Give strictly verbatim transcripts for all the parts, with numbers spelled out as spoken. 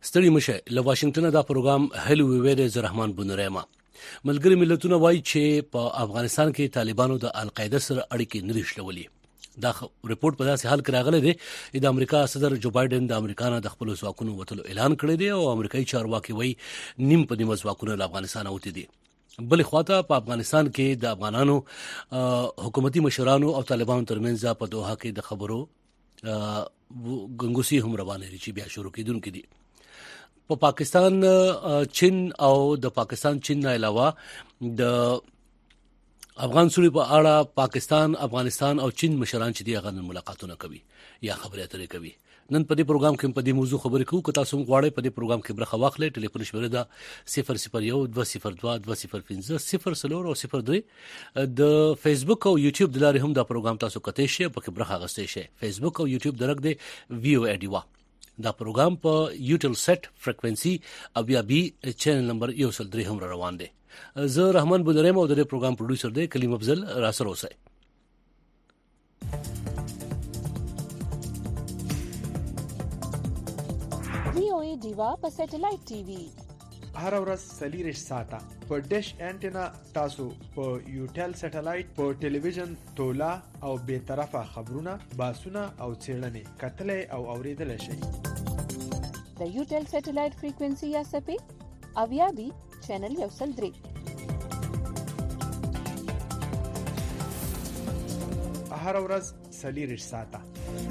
ستړي مشه له واشنگټن دا پروګرام هلو ویره ز رحمان بنورما ملګری ملتونه وایي چې په افغانستان کې طالبانو د القاعده سره اړیکې نه رښلولې. دا ریپورت په داسې حال کې راغلی دی چې د امریکا صدر جو بایدن د امریکا نه د خپل ځواکونو وتلو اعلان کړی دی او امریکایي چارواکي وایي نیم په نیمه ځواکونه له افغانستان اوتې دي. بل خواته په افغانستان کې د افغانانو حکومتي مشرانو او طالبانو ترمنځ په دوحه کې د خبرو غنګوسی هم روانه دي چې بیا شروع کیدونکې دي. په پا پاکستان چین او د پاکستان چین نه علاوه د افغان سوري په اړه پاکستان افغانستان او چین مشران چې دی هغه ملاقاتونه کوي یا خبرې اترې کوي. نن په دې پروګرام کې په دې موضوع خبرې کوو. که تاسو غواړئ په دې پروګرام کې برخه واخلئ ټلیفون شمیره ده صفر صفر یو دوه صفر دوه دوه صفر پنځه صفر څلور او صفر درې. د فیسبوک او یوټیوب د لارې هم دا پروګرام تاسو کتئ شئ په کې برخه اخیستی شئ. فیسبوک او یوټیوب درک دی وی او ایډیوا. دا پروګرام په یوټل سیټ فریکوئنسي او بیا بي چینل نمبر یو سل درې هم روان دی. زه رحمان بولرم او د پروګرام پروډوسر دی کلیم افضل را سره اوسئ. وی او ای ډیوا په سټلایټ ټي وي هر ورځ سلیریش ساته په ډیش انټینا تاسو په یوټل سټلایټ په ټلویزیون تولا او به طرفه خبرونه باسونه او څېړنې کتلې او اوریدل شي. د یوټل سټلایټ فریکوئنسي یا سپې او یا بي چینل یو سل درې. هر ورځ سلیریش ساته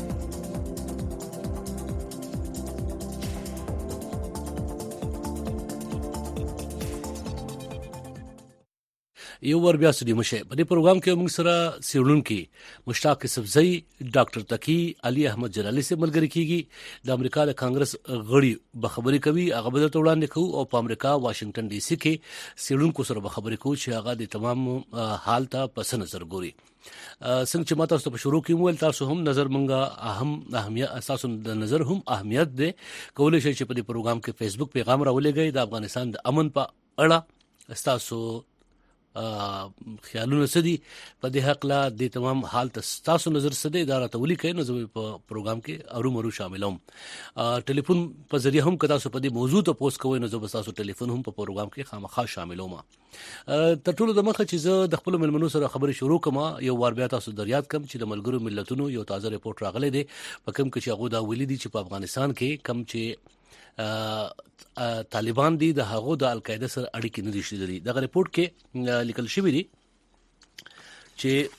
یو ور بیا سړي مشه په دې پروګرام کې موږ سره سیړونکو مشتاق سبزی ډاکټر تقی علي احمد جلالی سے ملګری کیږي. د امریکا د کانګرس غړي به خبرې کوي هغه به تر وړاندې کوو او په امریکا واشنگټن ډي سي کې سیړونکو سره به خبرې کوو چې هغه د تمام حال ته پس نظر ګوري. څنګه چې ماته تاسو په شروع کې مول تاسو هم نظر منګه اهم اهمیت اساسو د نظر هم اهمیت ده کولای شي چې په دې پروګرام کې فیسبوک پیغام راولېږي د افغانستان د امن په اړه تاسو خیالونه سدي په دې حق لا د تمام حال تاسو نظر سدي دا راته ولیکئ نو زه په پروګرام کې اورو مرو شاملوم. ټلیفون په ذریعہ هم کدا سو په دې موضوع ته پوسټ کوئ نو زه تاسو ټلیفون هم په پروګرام کې خامخا شاملوم. تر ټولو د مخه چې زه د خپل ملمنو سره خبرې شروع کوم یو وار بیا تاسو دریاد کم چې د ملګرو ملتونو یو تازه ریپورت راغلی دی په کوم کې چې هغه دا ویلي دي چې په افغانستان کې کم چې طالبان دي د هغو د القاعده سره اړیکې نه دي شلېدلې. دغه ریپورت کې لیکل شوی دی چې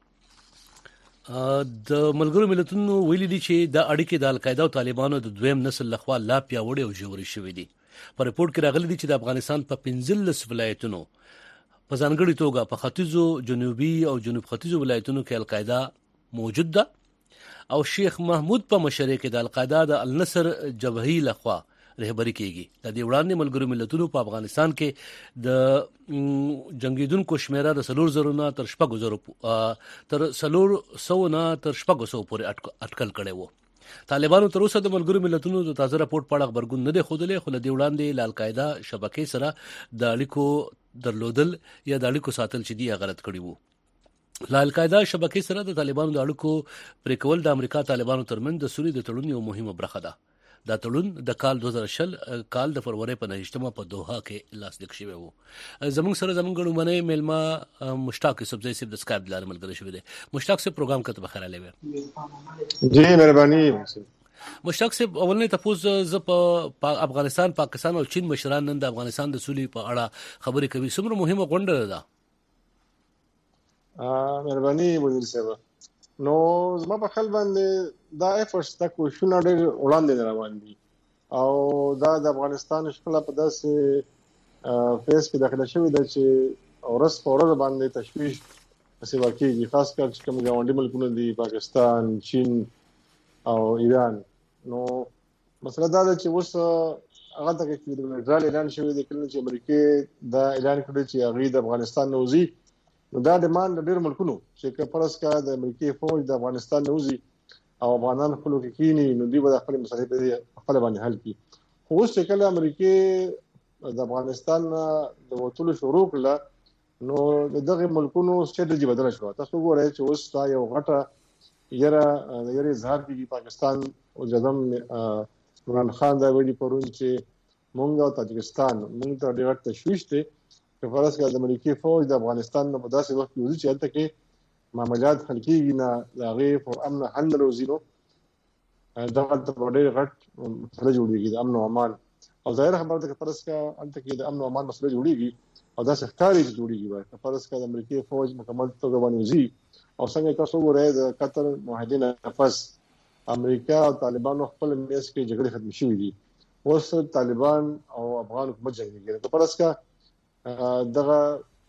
د ملګرو ملتونو ویلي دي چې د اړیکې د القاعده او طالبانو د دویم نسل لخوا لا پیاوړې او ژورې شوې دي. په ریپورت کې راغلي دي چې د افغانستان په پنځلس ولایتونو په ځانګړي توګه په ختیځو جنوبي او جنوب ختیځو ولایتونو کې القاعده موجود ده او شیخ محمود په مشرۍ کې د القاعده د النصر جبهې لخوا رهبری کیږي. د دې وړاندې ملګرو ملتونو په افغانستان کې د جنگیدونکو شمیره د سلور زرو نه تر شپږ زرو تر سلور سو نه تر شپږ سو پورې اټکل کړي وو. طالبانو تر اوسه د ملګرو ملتونو د تازه راپورټ په اړه خبرګون نه دی خوده خو د دې وړاندې د القاعده شبکې سره د اړیکو درلودل یا د اړیکو ساتل چې دی غلط کړي وو. لا القاعده شبکې سره د طالبانو د اړیکو پرې کول د امریکا طالبانو ترمنځ د سوري د تړون یو مهمه برخه ده. دا تړون د کال دوه زره شل کال د فروری په نهشتمه په دوحه کې لاسلیک شوی وو. زموږ سره زموږ غړومنه ملما مشتاق سبزی سیب د سکایپ لاره ملګری شوی دی. مشتاق سے پروګرام کته بخیر علی جی مهرباني. مشتاق سے اولنې تاسو ز په افغانستان پاکستان او چین مشران نن د افغانستان د سولې په اړه خبرې کوي. څومره مهمه غونډه ده؟ ا مهرباني وزیر صاحب نو زما په خپل باندې دا افرس تا کوښښونه ډېر وړاندې روان دي او دا د افغانستان شپږ په داسې فیس کې داخله شوې ده چې اورس په ورځ باندې تشویش پسې واقعي خاص کر چې کوم ګاونډي ملکونه دي پاکستان چین او ایران. نو مسله دا ده چې اوس هغه ته کې د ځل اعلان شوی دی کله چې امریکا دا اعلان کړی چې هغه د افغانستان نوزي نو دا ډیماند ډېر ملکونو چې کپرس کا د امریکای فوج د افغانستان نوزي او افغانان خپل کې کینی نو دوی به خپل مسایل په خپل باندې حل کړي. خو اوس چې کله امریکا د افغانستان د وټولو شروع کړل نو دغه ملکونو ستراتیژي بدله شو. تاسو ګورئ چې اوس دا یو غټه یره یره اظهار کیږي پاکستان او جدم عمران خان دا ویلي پرون چې مونږ او تاجکستان مونږ ته ډېر تشویش دی چې فرض کړه د امریکای فوج د افغانستان نه په داسې وخت کې وځي چې هلته کې معاملات حل کېږي نه د هغې پر امن حل نه راوځي نو دغه هلته به ډېر غټ مسله جوړېږي د امن او امان او ظاهره خبره ده که فرض کړه هلته کې د امن او امان مسله جوړېږي او داسې ښکاري چې جوړېږي باید که فرض کړه د امریکای فوج مکمل توګه باندې وځي او څنګه تاسو وګورئ د قطر معاهدې نه پس امریکا او طالبانو خپل میس کې جګړې ختم شوې دي اوس طالبان او افغان حکومت جنګېږي که فرض کړه دغه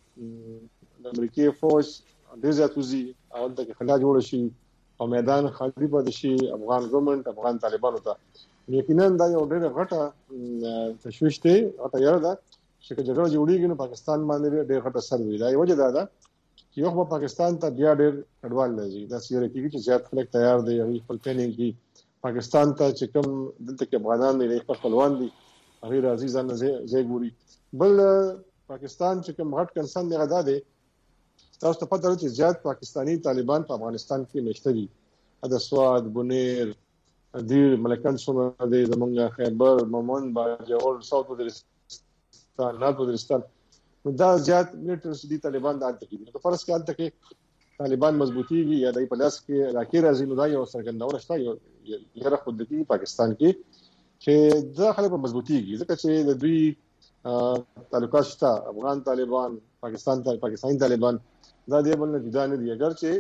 د امریکای فوج ډېر زیات وځي او هلته کې خلا جوړه شي او میدان خالی پاتې شي افغان ګورنمنټ افغان طالبانو ته یقینا دا یو ډېره غټه تشویش دی غټه یاره ده چې که جګړه جوړېږي نو پاکستان باندې ډېر غټ اثر وي دا یو وجه دا ده چې یو خو پاکستان ته بیا ډېر کډوال راځي داسې یاره کېږي چې زیات خلک تیار دی هغوی خپل پلانینګ کوي پاکستان ته چې کوم دلته کې افغانان دي خپل خپلوان دي هغوی راځي ځان نه ځای ګوري بل پاکستان چې کوم غټ کنسرن دی هغه دا دی تاسو ته پته لري چې زیات پاکستانی طالبان په افغانستان کې نشته دي د سواد بنیر دیر ملکان څومره دی زمونږ خیبر مومند باجوړ ساوث وزیرستان نارت وزیرستان نو دا زیات میلیټرس دي طالبان د هلته کې دي که فرض کړه هلته کې طالبان مضبوطیږي یا دوی په لاس کې علاقې راځي نو دا یو څرګندونه شته یو یاره خودکي پاکستان کې چې دا خلک به مضبوطیږي ځکه چې د دوی تعلقات شته افغان طالبان پاکستان پاکستاني طالبان دا دی بل نه جدا نه دي اگر چې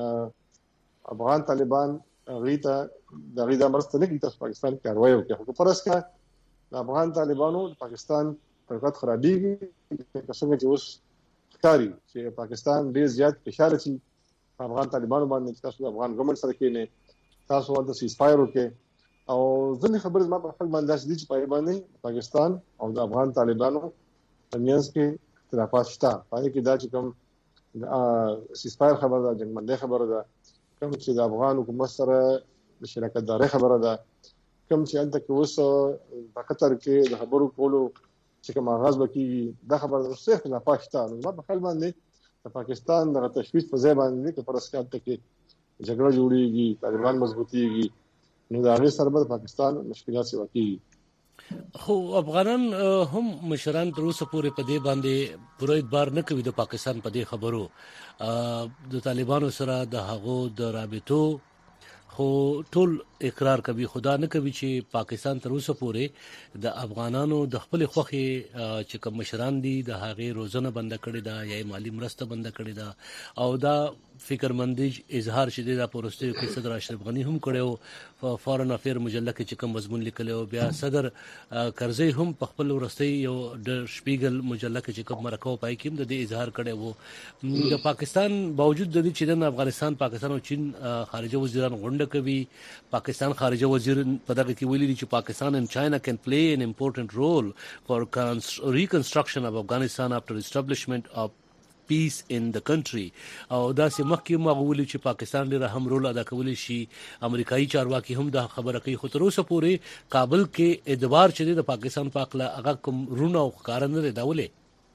افغان طالبان غیته د غیدا مرسته نه کوي تاسو پاکستان کې کاروي وکړي خو فرض کړه د افغان طالبانو پاکستان تعلقات خرابېږي که څنګه چې اوس ښکاري چې پاکستان ډېر زیات فشار اچي افغان طالبانو باندې چې تاسو د افغان ګورنمنټ سره کېنئ تاسو ورته سیز فایر وکړئ او ځینې خبرې زما په خپل باندې داسې دي چې په هغې باندې پاکستان او د افغان طالبانو په منځ کې اختلافات شته په هغې کې دا چې کوم سیز فایر خبره ده جنګبندۍ خبره ده کوم چې د افغان حکومت سره د شراکتدارۍ خبره ده کوم چې هلته کې اوس په قطر کې د خبرو کولو چې کوم آغاز به کېږي دا خبره ده څه اختلافات شته نو زما په خیال باندې د پاکستان دغه تشویش په ځای باندې که فرض کړه هلته کې جګړه جوړېږي طالبان مضبوطېږي نو د هغې سره به د پاکستان مشکلات سیوا کېږي خو افغانان هم مشران تر اوسه پورې په دې باندې پوره اعتبار نه کوي د پاکستان په دې خبرو د طالبانو سره د هغو د رابطو خو ټول اقرار کوي خدا نه کوي چې پاکستان تر اوسه پورې د افغانانو د خپل خوخي چې کوم مشران دي د هغې روزنه بند کړي دا یا مالی مرسته بند کړي دا او دا فکرمندي اظهار شیدې دا پروستیو کې صدر اشرف غنی هم کړو فارن افیر مجله کې چې کوم مضمون لیکلو بیا صدر کرزی هم په خپل ورستي یو د شپیګل مجله کې چې کوم مرکو پای کې د دې اظهار کړي وو د پاکستان باوجود د دې چې د افغانستان پاکستان او چین خارجه وزیران غونډه کوي پاکستان خارجه وزیر په دغه کې ویلي چې پاکستان and China can play an important role for reconstruction of Afghanistan after establishment of peace in the country او دا سه مخکې مغولي چې پاکستان ډېر اهم رول ادا کولی شي امریکایي چارواکي هم دا خبره کوي خو تر اوسه پورې کابل کې اعتبار چې د پاکستان په اړه هغه کوم رونه او کارن نه داولې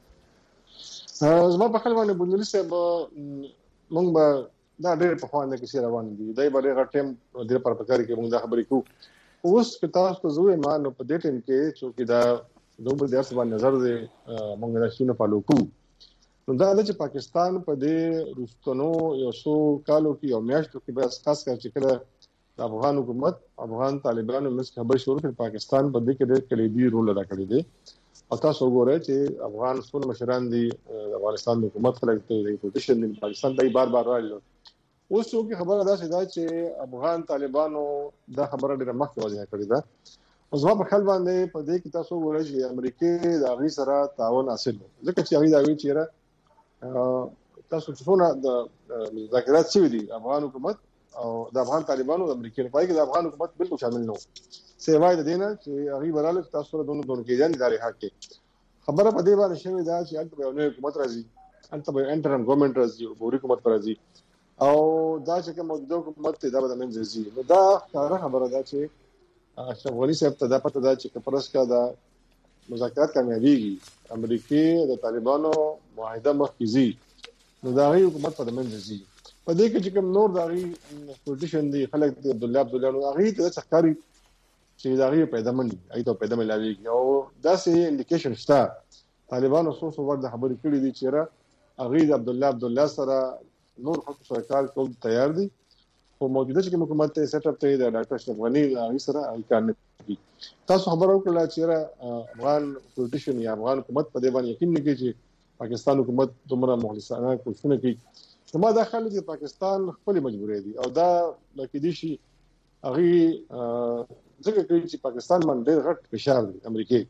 زما په خپل باندې بندلي صاحب موږ به دا ډېر په خوانده کې روان دي دای په ډېر ټیم د پرپکاري کې موږ دا خبرې کوو اوس که تاسو ته زوې ما نو په دې ټیم کې چې دا دوبل د اصل باندې نظر دی موږ د شینو په لوکو نو دا چې پاکستان په دې روستنو یو څو کالو کې یو میاشتو کې بس خاص کر چې کله د افغان حکومت افغان طالبانو مس خبر شروع کړ پاکستان په دې کې ډېر کلیدي رول ادا کړی دی او تاسو وګورئ چې افغان ټول مشران دي افغانستان د حکومت خلک ته د پوزیشن د پاکستان دای بار بار راځي اوس څو کې خبره ده چې افغان طالبانو دا خبره ډېر مخکې واضح کړې ده او زما په خیال باندې په دې کې تاسو وګورئ چې امریکای د هغې سره تعاون حاصل ځکه چې هغې دا وایي چې تاسو څونه د مذاکرات شوي دي افغان حکومت او د افغان طالبانو د امریکای په کې د افغان حکومت بالکل شامل نه و سیوای د دینه چې هغې براله تاسو سره دونو دونو کې ځان ادارې حق کې خبره په دې باندې شوې ده چې هلته به یو نوی حکومت راځي هلته به انټرم ګورنمنټ راځي عبوري حکومت به راځي او دا چې کوم موجوده حکومت دی دا به د منځه ځي نو دا ښکاره خبره ده چې اشرف غني صاحب ته دا پته ده چې که فرض کړه دا مذاکرات کامیابیږي امریکای د طالبانو معاهده مخکې ځي نو د هغې حکومت په د منځه ځي په دې کې چې کوم نور د هغې پوزیشن دی خلک د عبدالله عبدالله نو هغې ته داسې ښکاري چې دا غي پیدا مني ایته پیدا ملاوي او دا سي انډیکیشن شته طالبانو سو سو ورته خبرې کړې دي چې را اغه د عبد الله عبد الله سره نور خلکو سره کار کول تیار دي خو موجوده چې حکومت ته سیټ اپ ته د ډاکټر اشرف غنی هغه سره کار نه کوي. تاسو خبرو کړل چې را افغان پولیټیشن یا افغان حکومت په دې باندې یقین نه کوي چې پاکستان حکومت دومره مخلصانه کوششونه کوي. نو ما داخله چې پاکستان خپل مجبورې دي او دا لکه دي شي هغه ځکه کوي چې پاکستان باندې ډېر غټ فشار دی امریکای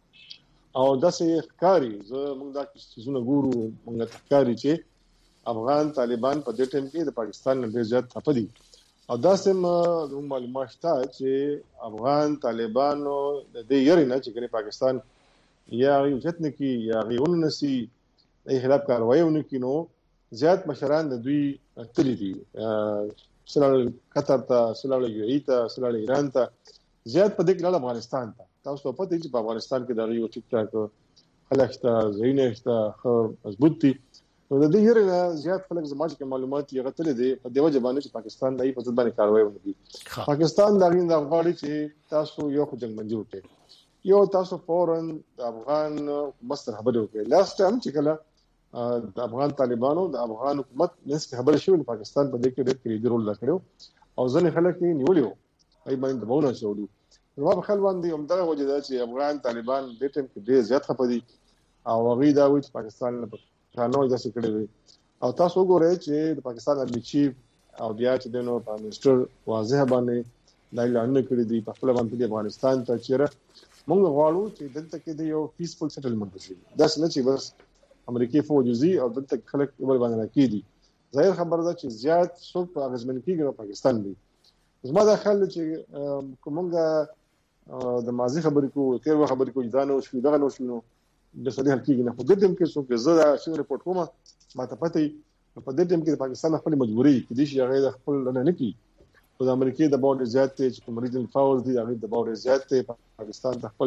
او داسې ښکاری زه موږ دا څه ګورو موږ ښکاری چې افغان طالبان په دې ټیم کې د پاکستان نه ډېر زیات خپدي او داسې معلومات شته چې افغان طالبانو د دې یاري نه چې کني پاکستان یا عزت نه کی یا غيون نسی د خلاف کاروایي ونکي نو زیات مشران د دوی تللی دي سره قطر ته سره یو ای ته سره ایران ته زیات په دې کې افغانستان ته تاسو په دې چې په افغانستان کې د یو ټیک ټاک خلکته زینهشته مضبوط دي نو د دې یره زیات خلک زموږ کې معلومات یې غتلې دي په دیو ځبانه چې پاکستان دای په ځد باندې کاروي ونکي پاکستان دا غین د غواړي چې تاسو یو خو جنگ منجور کړئ یو تاسو فورن د افغان مستر خبرې وکړي لاست ټایم چې کله د افغان طالبانو د افغان حکومت نس خبره شوې پاکستان په دې کې ډېر کړي رول لکړو او ځنې خلک یې نیولیو ای باندې دمونه شوړو نو په خپل باندې هم دا وجه چې افغان طالبان د ټیم کې ډېر زیات خپدي او غوی دا وایي چې پاکستان نه پښانو ځکه کړی او تاسو وګورئ چې د پاکستان ارمی چیف او بیا چې د نو پرائم منسٹر واضح باندې دا اعلان کړی دی په خپل باندې افغانستان ته چیرې موږ غواړو چې دلته کې د یو پیسفل سیټلمنټ وشي دا څه چې بس امریکای فوجي او دلته خلک بل باندې راکېدي ظاهر خبره ده چې زیات څوک په غزمن کېږي پاکستان دی زما دا خیال چې کومه د ماضي خبرې کو تیر وخت خبرې کو دا نو شو دا نو شو د سړي حل کېږي نه خو د دې کې څوک زړه شي رپورټ کوم ما ته پته په دې ټیم کې پاکستان خپل مجبوري کې دي چې هغه خپل نه کوي په امریکای د باور زیات چې کوم ریجنل فاورز دي هغه د باور زیات پاکستان خپل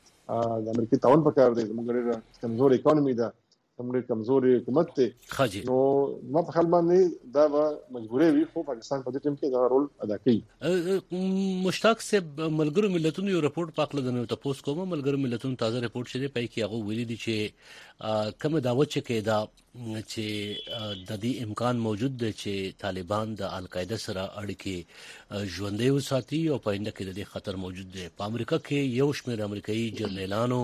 د امریکای تعاون پکار دی موږ ډېر کمزور اکانومي ده موږ کمزوري حکومت ته نو ما په خپل باندې دا مجبوري وي خو پاکستان په دې ټیم کې دا رول ادا کوي. مشتاق صاحب ملګرو ملتونو یو رپورت پاکله د نو تاسو کوم ملګرو ملتونو تازه رپورت شری پای کې هغه ویلي دي چې کوم دعوت چې کېدا چې د دې امکان موجود دی چې طالبان د القاعده سره اړیکې ژوندۍ وساتي او په انده کې د دې خطر موجود دی. په امریکا کې یو شمېر امریکایي جرنیلانو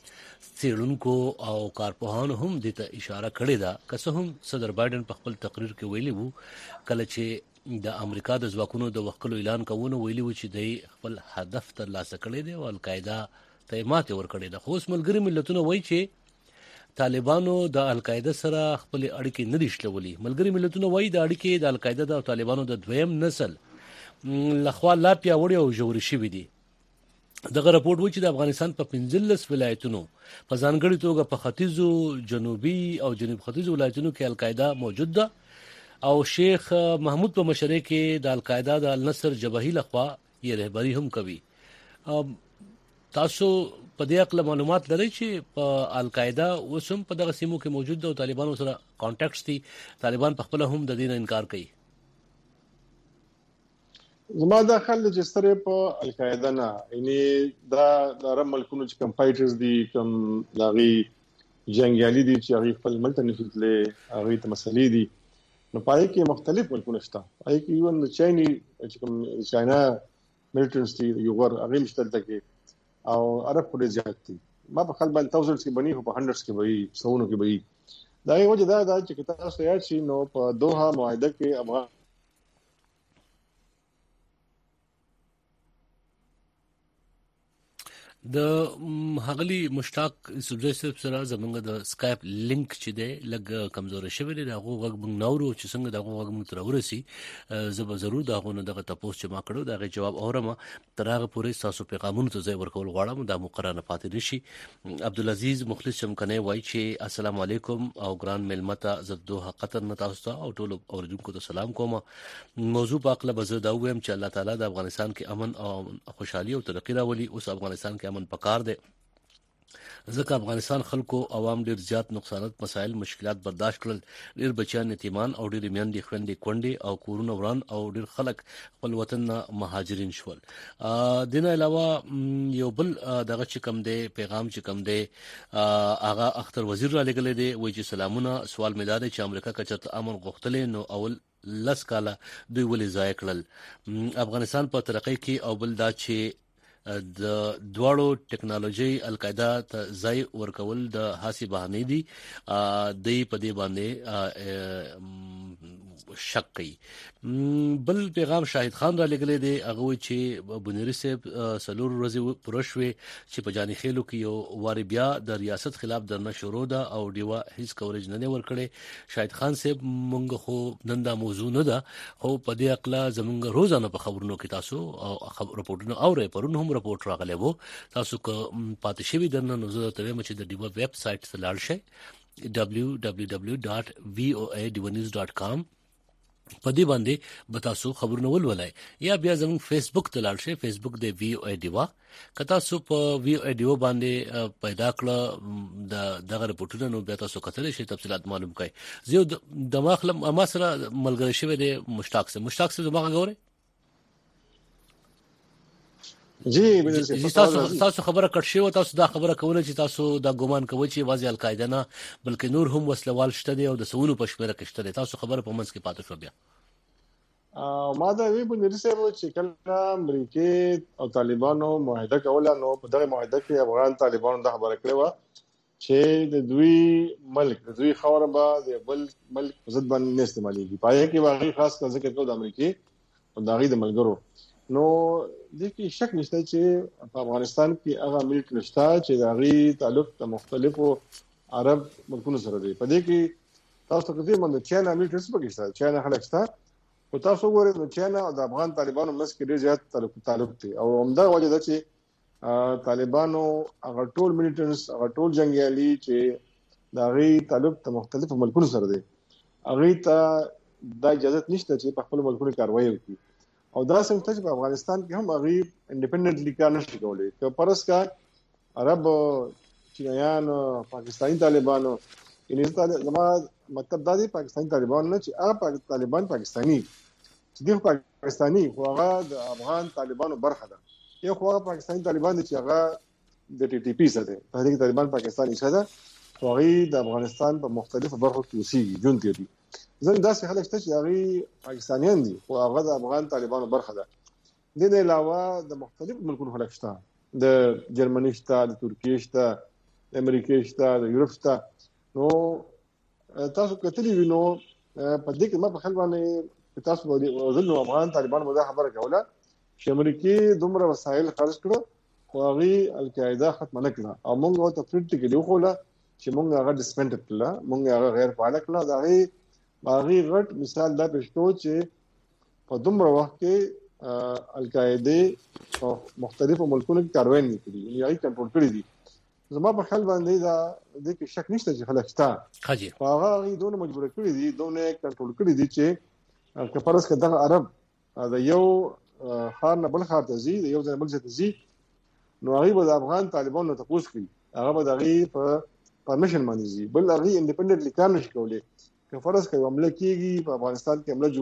څېړونکو او کارپوهانو هم دې ته اشاره کړې ده که څه هم صدر بایدن په خپل تقریر کې ویلي وو کله چې د امریکا د ځواکونو د وکړو اعلان کوونه ویلي وو چې د خپل هدف ترلاسه کړی دی او القاعده ته ماته ورکړې ده. خو اوس ملګري ملتونه وایي چې طالبانو د القاعده سره خپل اړیکې نه دي شلولي. ملګري ملتونه وایي د اړیکې د القاعده او طالبانو د دویم نسل لخوا لا پیاوړي او ژورې شوي دي. دغه راپورټ وایي چې د افغانستان په پنځلس ولایتونو په ځانګړي توګه په ختیځو جنوبي او جنوب ختیځو ولایتونو کې القاعده موجود ده او شیخ محمود په مشرۍ کې د القاعده د النصر جبهې لخوا یې رهبری هم کوي. تاسو په دې اړه معلومات لرئ چې په القاعده اوسم په دغه سیمو کې موجود ده او طالبانو سره کانټیکټس دي طالبان په خپل هم د دې انکار کوي. زما دا خل چې ستره په القاعده نه یعنی دا د عرب ملکونو چې کم فایټرز دي کم داغي جنگیالي دي چې هغه خپل ملت نه فیتلې هغه ته مسلې دي نو پای کې مختلف ملکونه شته پای کې یو د چایني چې کوم چاینا ملټنس دي یو ور هغه مشترک کې او عرب په دې ځات دي ما په خپل باندې thousands کې بني په hundreds کې وي سونو کې وي دا یو وجه دا دا چې تاسو یاد شي نو په دوحه معاهده کې افغان د هغلی مشتاق سبزی سره زمونږ د اسکایپ لینک چې دی لګ کمزور شوی دی هغه وګ موږ نورو چې څنګه دغه وګ موږ تر ورسي زب ضرور دغه نه دغه تاسو چې ما کړو دغه جواب اورم تر هغه پورې تاسو پیغامونو ته ځای ورکول غواړم د مقرره پاتې نشي. عبدالعزيز مخلص چمکنه وای چې السلام علیکم او ګران ملمتا زدوه قطر نه تاسو ته او ټول اوریدونکو ته سلام کوم. موضوع په اړه به زه دا وایم چې الله تعالی د افغانستان کې امن او خوشحالي او ترقی راولي. اوس افغانستان کې امن پکار دی ځکه افغانستان خلکو عوام ډیر زیات نقصانات مسایل مشکلات برداشت کړل. ډیر بچیان یتیمان او ډیر میندې خويندې کونډې او کورونه وران او ډیر خلک خپل وطن نه مهاجرین شول. د نه علاوه یو بل دغه چې کم دی پیغام چې کم دی هغه اختر وزیر را لګل دی وایي چې سلامونه سوال مې دا دی چې امریکا کچته امن غوښتلې نو اول لس کاله دوی ولې ضایع کړل. افغانستان په ترقۍ کې او بل دا چې د دواړو ټیکنالوژي القاعده ته ځای ورکول د هاسي بهانه دي د په دې باندې شک کوي. بل پیغام شاهد خان را لګلې دی هغه چې بنيري صاحب سلور ورځې پروشوي چې په جاني خېلو کې یو واری بیا د ریاست خلاف درنه شروع ده او دیوا هیڅ کوریج نه ورکړي. شاهد خان صاحب مونږ خو نن دا موضوع نه ده خو په دې اقلا زمونږ روزانه په خبرونو کې تاسو او خبر رپورټونه او پرون هم رپورټ راغلی وو تاسو که پاتې شوي درنه نو زه ته وایم چې د دیوا ویب سایټ ته لاړ شئ دبلیو دبلیو دبلیو ډاټ وی او ای دیوا نیوز ډاټ کام په دې باندې به تاسو خبرونه ولولئ یا بیا زموږ فیسبوک ته لاړ شئ فیسبوک د وی او ای دیوا که تاسو په وی او ای دیوا باندې پیدا کړه د دغه رپورټونه نو بیا تاسو کتلی شئ تفصیلات معلوم کړئ. زه دماغ ما سره ملګری شوی دی مشتاق سه مشتاق سه دماغ غوړي جی تاسو تاسو خبره کټ شو تاسو دا خبره کوله چې تاسو دا ګومان کوئ چې واځي القاعده نه بلکې نور هم وسلوال شته دي او د سونو په شمېره کې شته دي تاسو خبره په منځ کې پاتې شو بیا ا ما دا وی بنيري صاحب چې کله امریکا او طالبانو معاهده کوله نو په دغه معاهده کې افغان طالبانو دا خبره کړې و چې د دوی ملک د دوی خاور به د بل ملک ضد باندې استعماليږي پای کې واقعي خاص کر ذکر کوو د امریکا او دغه د ملګرو نو د کې شک نشته چې په افغانستان کې هغه ملک نشته چې دغه تعلق د مختلفو عرب ملکونو سره دی. په دې کې تاسو ته کومه د چاینا ملک څه پکې چاینا خلک شته او تاسو ګورئ د چاینا او د افغان طالبانو مس کې ډېر زیات تعلق تعلق دی او همدا وجه ده چې طالبانو هغه ټول ملیټنټس هغه ټول جنگیالي چې دغه تعلق د مختلفو ملکونو سره دی هغه ته د اجازه نشته چې په خپل ملکونو کاروایی وکړي او دا څنګه چې په افغانستان کې هم هغه انډیپندنټلی کار نشي کولای که پرس کا عرب چینایان پاکستانی طالبانو یعنی زما مطلب دا دی پاکستانی طالبان نه چې هغه طالبان پاکستانی چې دی پاکستانی خو هغه د افغان طالبانو برخه ده یو خو هغه پاکستانی طالبان چې هغه د ټي ټي پی سره تحریک طالبان پاکستانی څخه ده خو هغه د افغانستان په مختلفو برخو کې اوسېږي جون تیری زموږ داسې خلک چې هغه پاکستانیان دي او هغه د افغان طالبانو برخه ده. د دې علاوه د مختلفو ملکونو خلک شته د جرمني شته د ترکیه شته د امریکا شته د یورپ شته نو تاسو کتلی وینو په دې کې ما په خپل باندې تاسو ولې افغان طالبان مو دا خبره کوله چې امریکا دومره وسایل خرج کړو خو هغه القاعده ختم نه کړه او موږ ته فریټ کې دی خو لا چې موږ هغه ډسپنډ کړل موږ هغه غیر فعال کړل دا هغه باغی غټ مثال دا پښتو چې په دومره وخت کې القاعده په مختلفو ملکونو کې کاروایی نه کړي یعنی هغه کنټرول کړی دي زما په خیال باندې دا د کې شک نشته چې خلک شته حاجی هغه دونه مجبور کړی دي دونه کنټرول کړی دي چې کفارس کده عرب دا یو خار نه بل خار ته زی یو ځای بل ځای ته زی نو هغه به افغان طالبانو ته پوښ کړي هغه به دغه په پرمیشن باندې زی بل هغه انډیپندنټلی کار نشي کولای که فرض کوي عمله کیږي په افغانستان کې عمله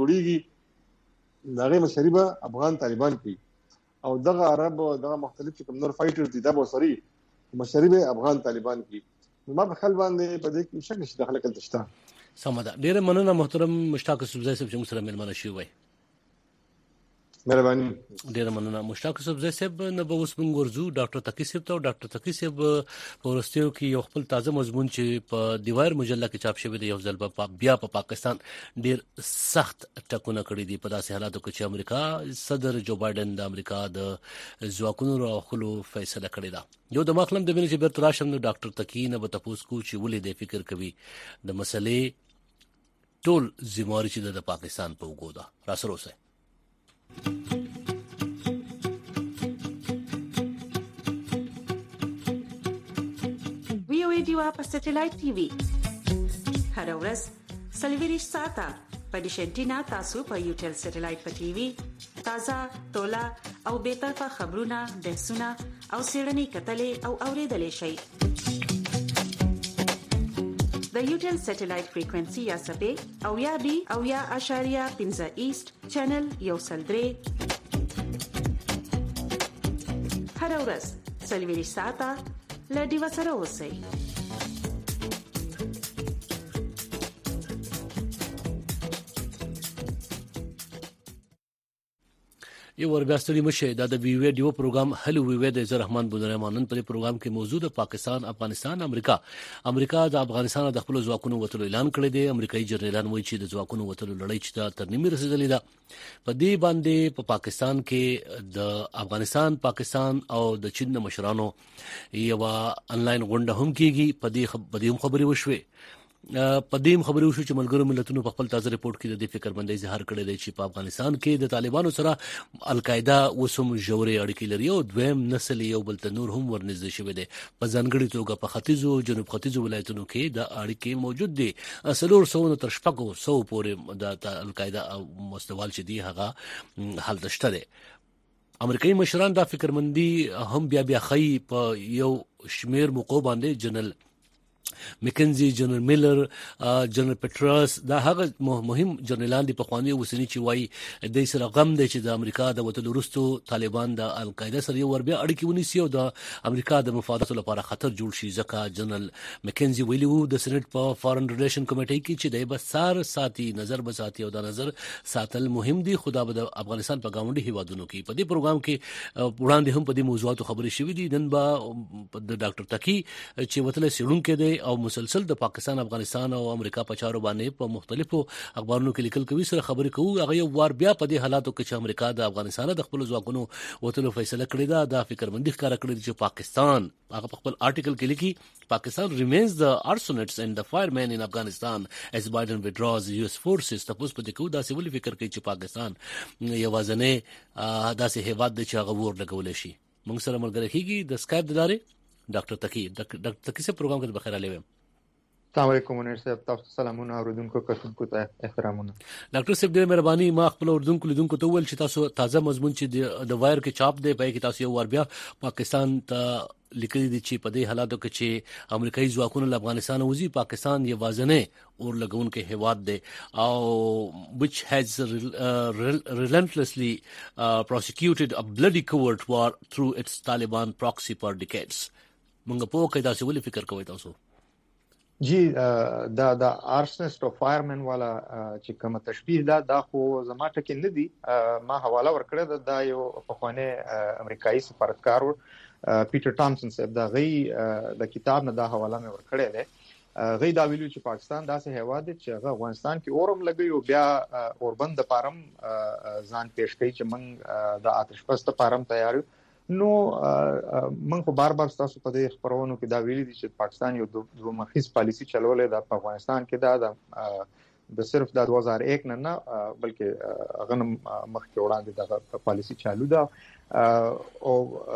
جوړیږي دغه مشربه افغان طالبان کوي او دغه عرب دغه مختلف کوم نور فایټر دي دغه سوري مشربه افغان طالبان کوي نو ما په خپل باندې په دې کې شک نشته داخله کړل شته سمدا ډیر مننه محترم مشتاق صوبزی صاحب چې موږ سره ملمنه شوی وای مهرباني ډیر مننه مشتاق صوبزی صاحب نه به اوس موږ ورزو ډاکټر تقی صاحب ته ډاکټر تقی صاحب ورستیو کې یو خپل تازه مضمون چې په دیوار مجله کې چاپ شوی دی یو ځل په بیا په پاکستان ډیر سخت ټکونه کړی دي په داسې حالاتو کې چې امریکا صدر جو بایدن د امریکا د ځواکونو راخلو فیصله کړې ده یو د مخلم د بنې چې بیرته راشم نو ډاکټر تقی نه به تاسو کو چې ولې د فکر کوي د مسلې ټول ذمہواری چې د پاکستان په وګو ده را سره اوسه وی او ای دیوا په سټلایټ ټي وي هر ورځ سلویریش ساعته په ډیشنټینا تاسو په یوټل سټلایټ په ټي وي تازه تولا او به طرفه خبرونه بحثونه او سیړنی کتلې او اوریدلې شي د یوټل سټلایټ فریکوئنسي یا سپې او یا بي او یا اشاریه پنځه ایست چینل یو سل درې هر ورځ څلوېښت ساعته له ډیوه سره اوسئ. یو ور بیا ستړي مشه دا د وی وی ډیو پروګرام هلو وی وی د عزت رحمان بودرحمانن په پروګرام کې موجود پاکستان، افغانستان، امریکا امریکا د افغانستان د خپل ځواکونو وټلو اعلان کړی دی. امریکایي جنرالان وایي چې د ځواکونو وټلو لړۍ چې تر نیمه رسیدلې ده. په دې باندې په پا پاکستان کې د افغانستان، پاکستان او د چین مشرانو یو انلاین غونډه هم کیږي. په دې خبرې وشوي په دې خبرې وشو چې ملګرو ملتونو په خپل تازه ریپورت کې د دې فکرمندۍ اظهار کړی دی چې په افغانستان کې د طالبانو سره القاعده وسوم جوړې اړیکې لري او دویم نسل یو بل ته نور هم ورنږدې شوی دی. په ځانګړي توګه په ختیځو جنوب ختیځو ولایتونو کې د اړیکې موجود دي. څلور سوه تر شپږو سوو پورې د القاعده مستوال چې دی هغه حالت شته دی. امریکایي مشران دا فکرمندي هم بیا بیا خی په یو شمیر موقع باندې جنرال میکنزي، جنرال میلر، جنرال پټرس دا هغه مهم جنرالان دي په خواني وسنی چې وای د سره غم دی چې د امریکا د وټلو وروسته طالبان د القاعده سره یو ور بیا اړیکې ونیسي او د امریکا د مفاداتو لپاره خطر جوړ شي. ځکه جنرال میکنزي ویلي وو د سېنات په فارن ریلیشن کمیټې کې چې د بسار ساتي نظر بساتي او د نظر ساتل مهم دي. خدا به د افغانستان په گاونډي هیوادونو کې په دې پروګرام کې وړاندې هم په دې موضوعاتو خبرې شوې دي. نن به د ډاکټر تکی چې وتل سیړون کې دی او مسلسل د پاکستان، افغانستان او امریکا په چارو باندې په مختلفو اخبارونو کې لیکل کوي سره خبرې کوو. هغه یو وار بیا په دې حالاتو کې چې امریکا د افغانستان د خپل ځواکونو وټلو فیصله کړې ده دا فکرمندي ښکاره کړې چې پاکستان هغه په خپل آرټیکل کې لیکي Pakistan remains the arsonists and the firemen in Afghanistan as Biden withdraws U S forces. تاسو په دې کې دا څه ولې فکر کوي چې پاکستان یوازنه داسې هیواد دی چې هغه ور لګول شي. موږ سره ملګری کیږي د سکایپ د لارې ډاکټر تکی ډاکټر تکی سے پروګرام کې بخیر علیه. السلام علیکم منیر صاحب، تاسو سلامونه اوریدونکو کتونکو ته احترامونه. ډاکټر صاحب ډېر مهرباني. ما خپل اوریدونکو لیدونکو ته وویل چې تاسو تازه مضمون چې د وایر کې چاپ دی پای کې تاسو یو ور بیا پاکستان ته لیکلي دي چې په دې حالاتو کې چې امریکایي ځواکونه له افغانستان وځي پاکستان یې وازنه اور لګون کې هواد دی او which has relentlessly uh, prosecuted a bloody covert war through its Taliban proxy for decades. موږ په کې تاسو ولې فکر کوئ تاسو؟ جی دا دا آرسنست او فایرمن والا چې کوم تشبیه دا دا خو زما ټکی نه دی. ما حواله ورکړه دا یو پخوانی امریکایي سفارتکار پیټر ټامسن صاحب دا غي د کتاب نه دا حواله مې ورکړه ده. غي دا ویلو چې پاکستان داسې هیواد دی چې هغه افغانستان کې اورم لګي او بیا اوربند پارم ځان پیش کوي چې موږ د آتش بس پارم تیار یو. نو من خو بار بار تاسو په دې خبرونو کې دا ویلي دي چې پاکستان یو دوه مخیز پالیسی چلولې ده په افغانستان کې. دا د صرف د دوه هزار یک نه نه بلکې غنم مخکې وړاندې د پالیسی چالو ده او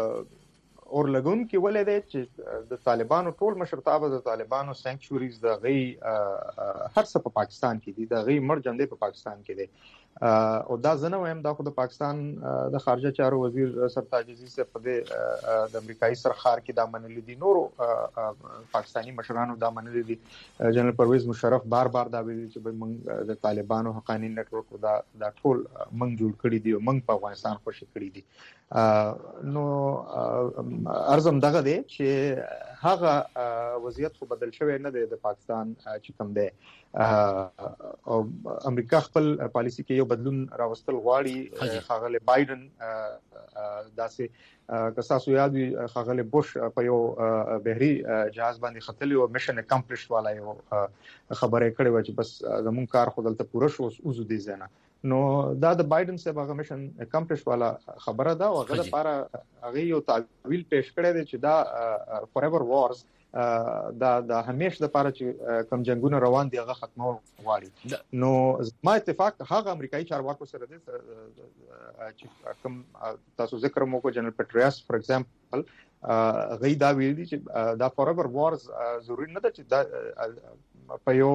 اور لګون کې ولې ده چې د طالبانو ټول مشرتابه د طالبانو سانکچوريز د غي هر څه په پاکستان کې دي، د غي مرجم دی په پاکستان کې دي او دا زنه وایم دا خو د پاکستان د خارجه چارو وزیر سرتاج عزیز په د امریکایي سرخار کې دا منلي دي، نورو پاکستانی مشرانو دا منلي دي. جنرال پرویز مشرف بار بار دا ویلي چې موږ د طالبانو حقانی نتورک دا دا ټول موږ جوړ کړی دي او موږ په افغانستان خوشی کړی دي. نو ارزم دغه دی چې هغه وضعیت خو بدل شوی نه دی د پاکستان چې کوم دی او امریکا خپل پالیسی کې یو بدلون راوستل غواړي. خاغله بایدن داسې کساسو یاد وي خاغله بوش په یو بحري جهاز باندې خطلې او میشن اکمپلیشډ والا یو خبره کړې و چې بس زمون کار خو دلته پوره شو اوس دې زنه. نو دا د بایدن صاحب هغه میشن اکمپلیشډ والا خبره ده او هغه لپاره هغه یو تعویل پیش کړی دی چې دا فور ایور وارز دا د همیش د لپاره چې کم جنگونه روان دي هغه ختمو غواړي. نو ما اتفاق هغه امریکایي چارواکو سره دي چې کوم تاسو ذکر مو کو جنرال پټریاس فور ایگزامپل غي دا ویل دي چې دا فور ایور وارز ضروري نه ده چې دا په یو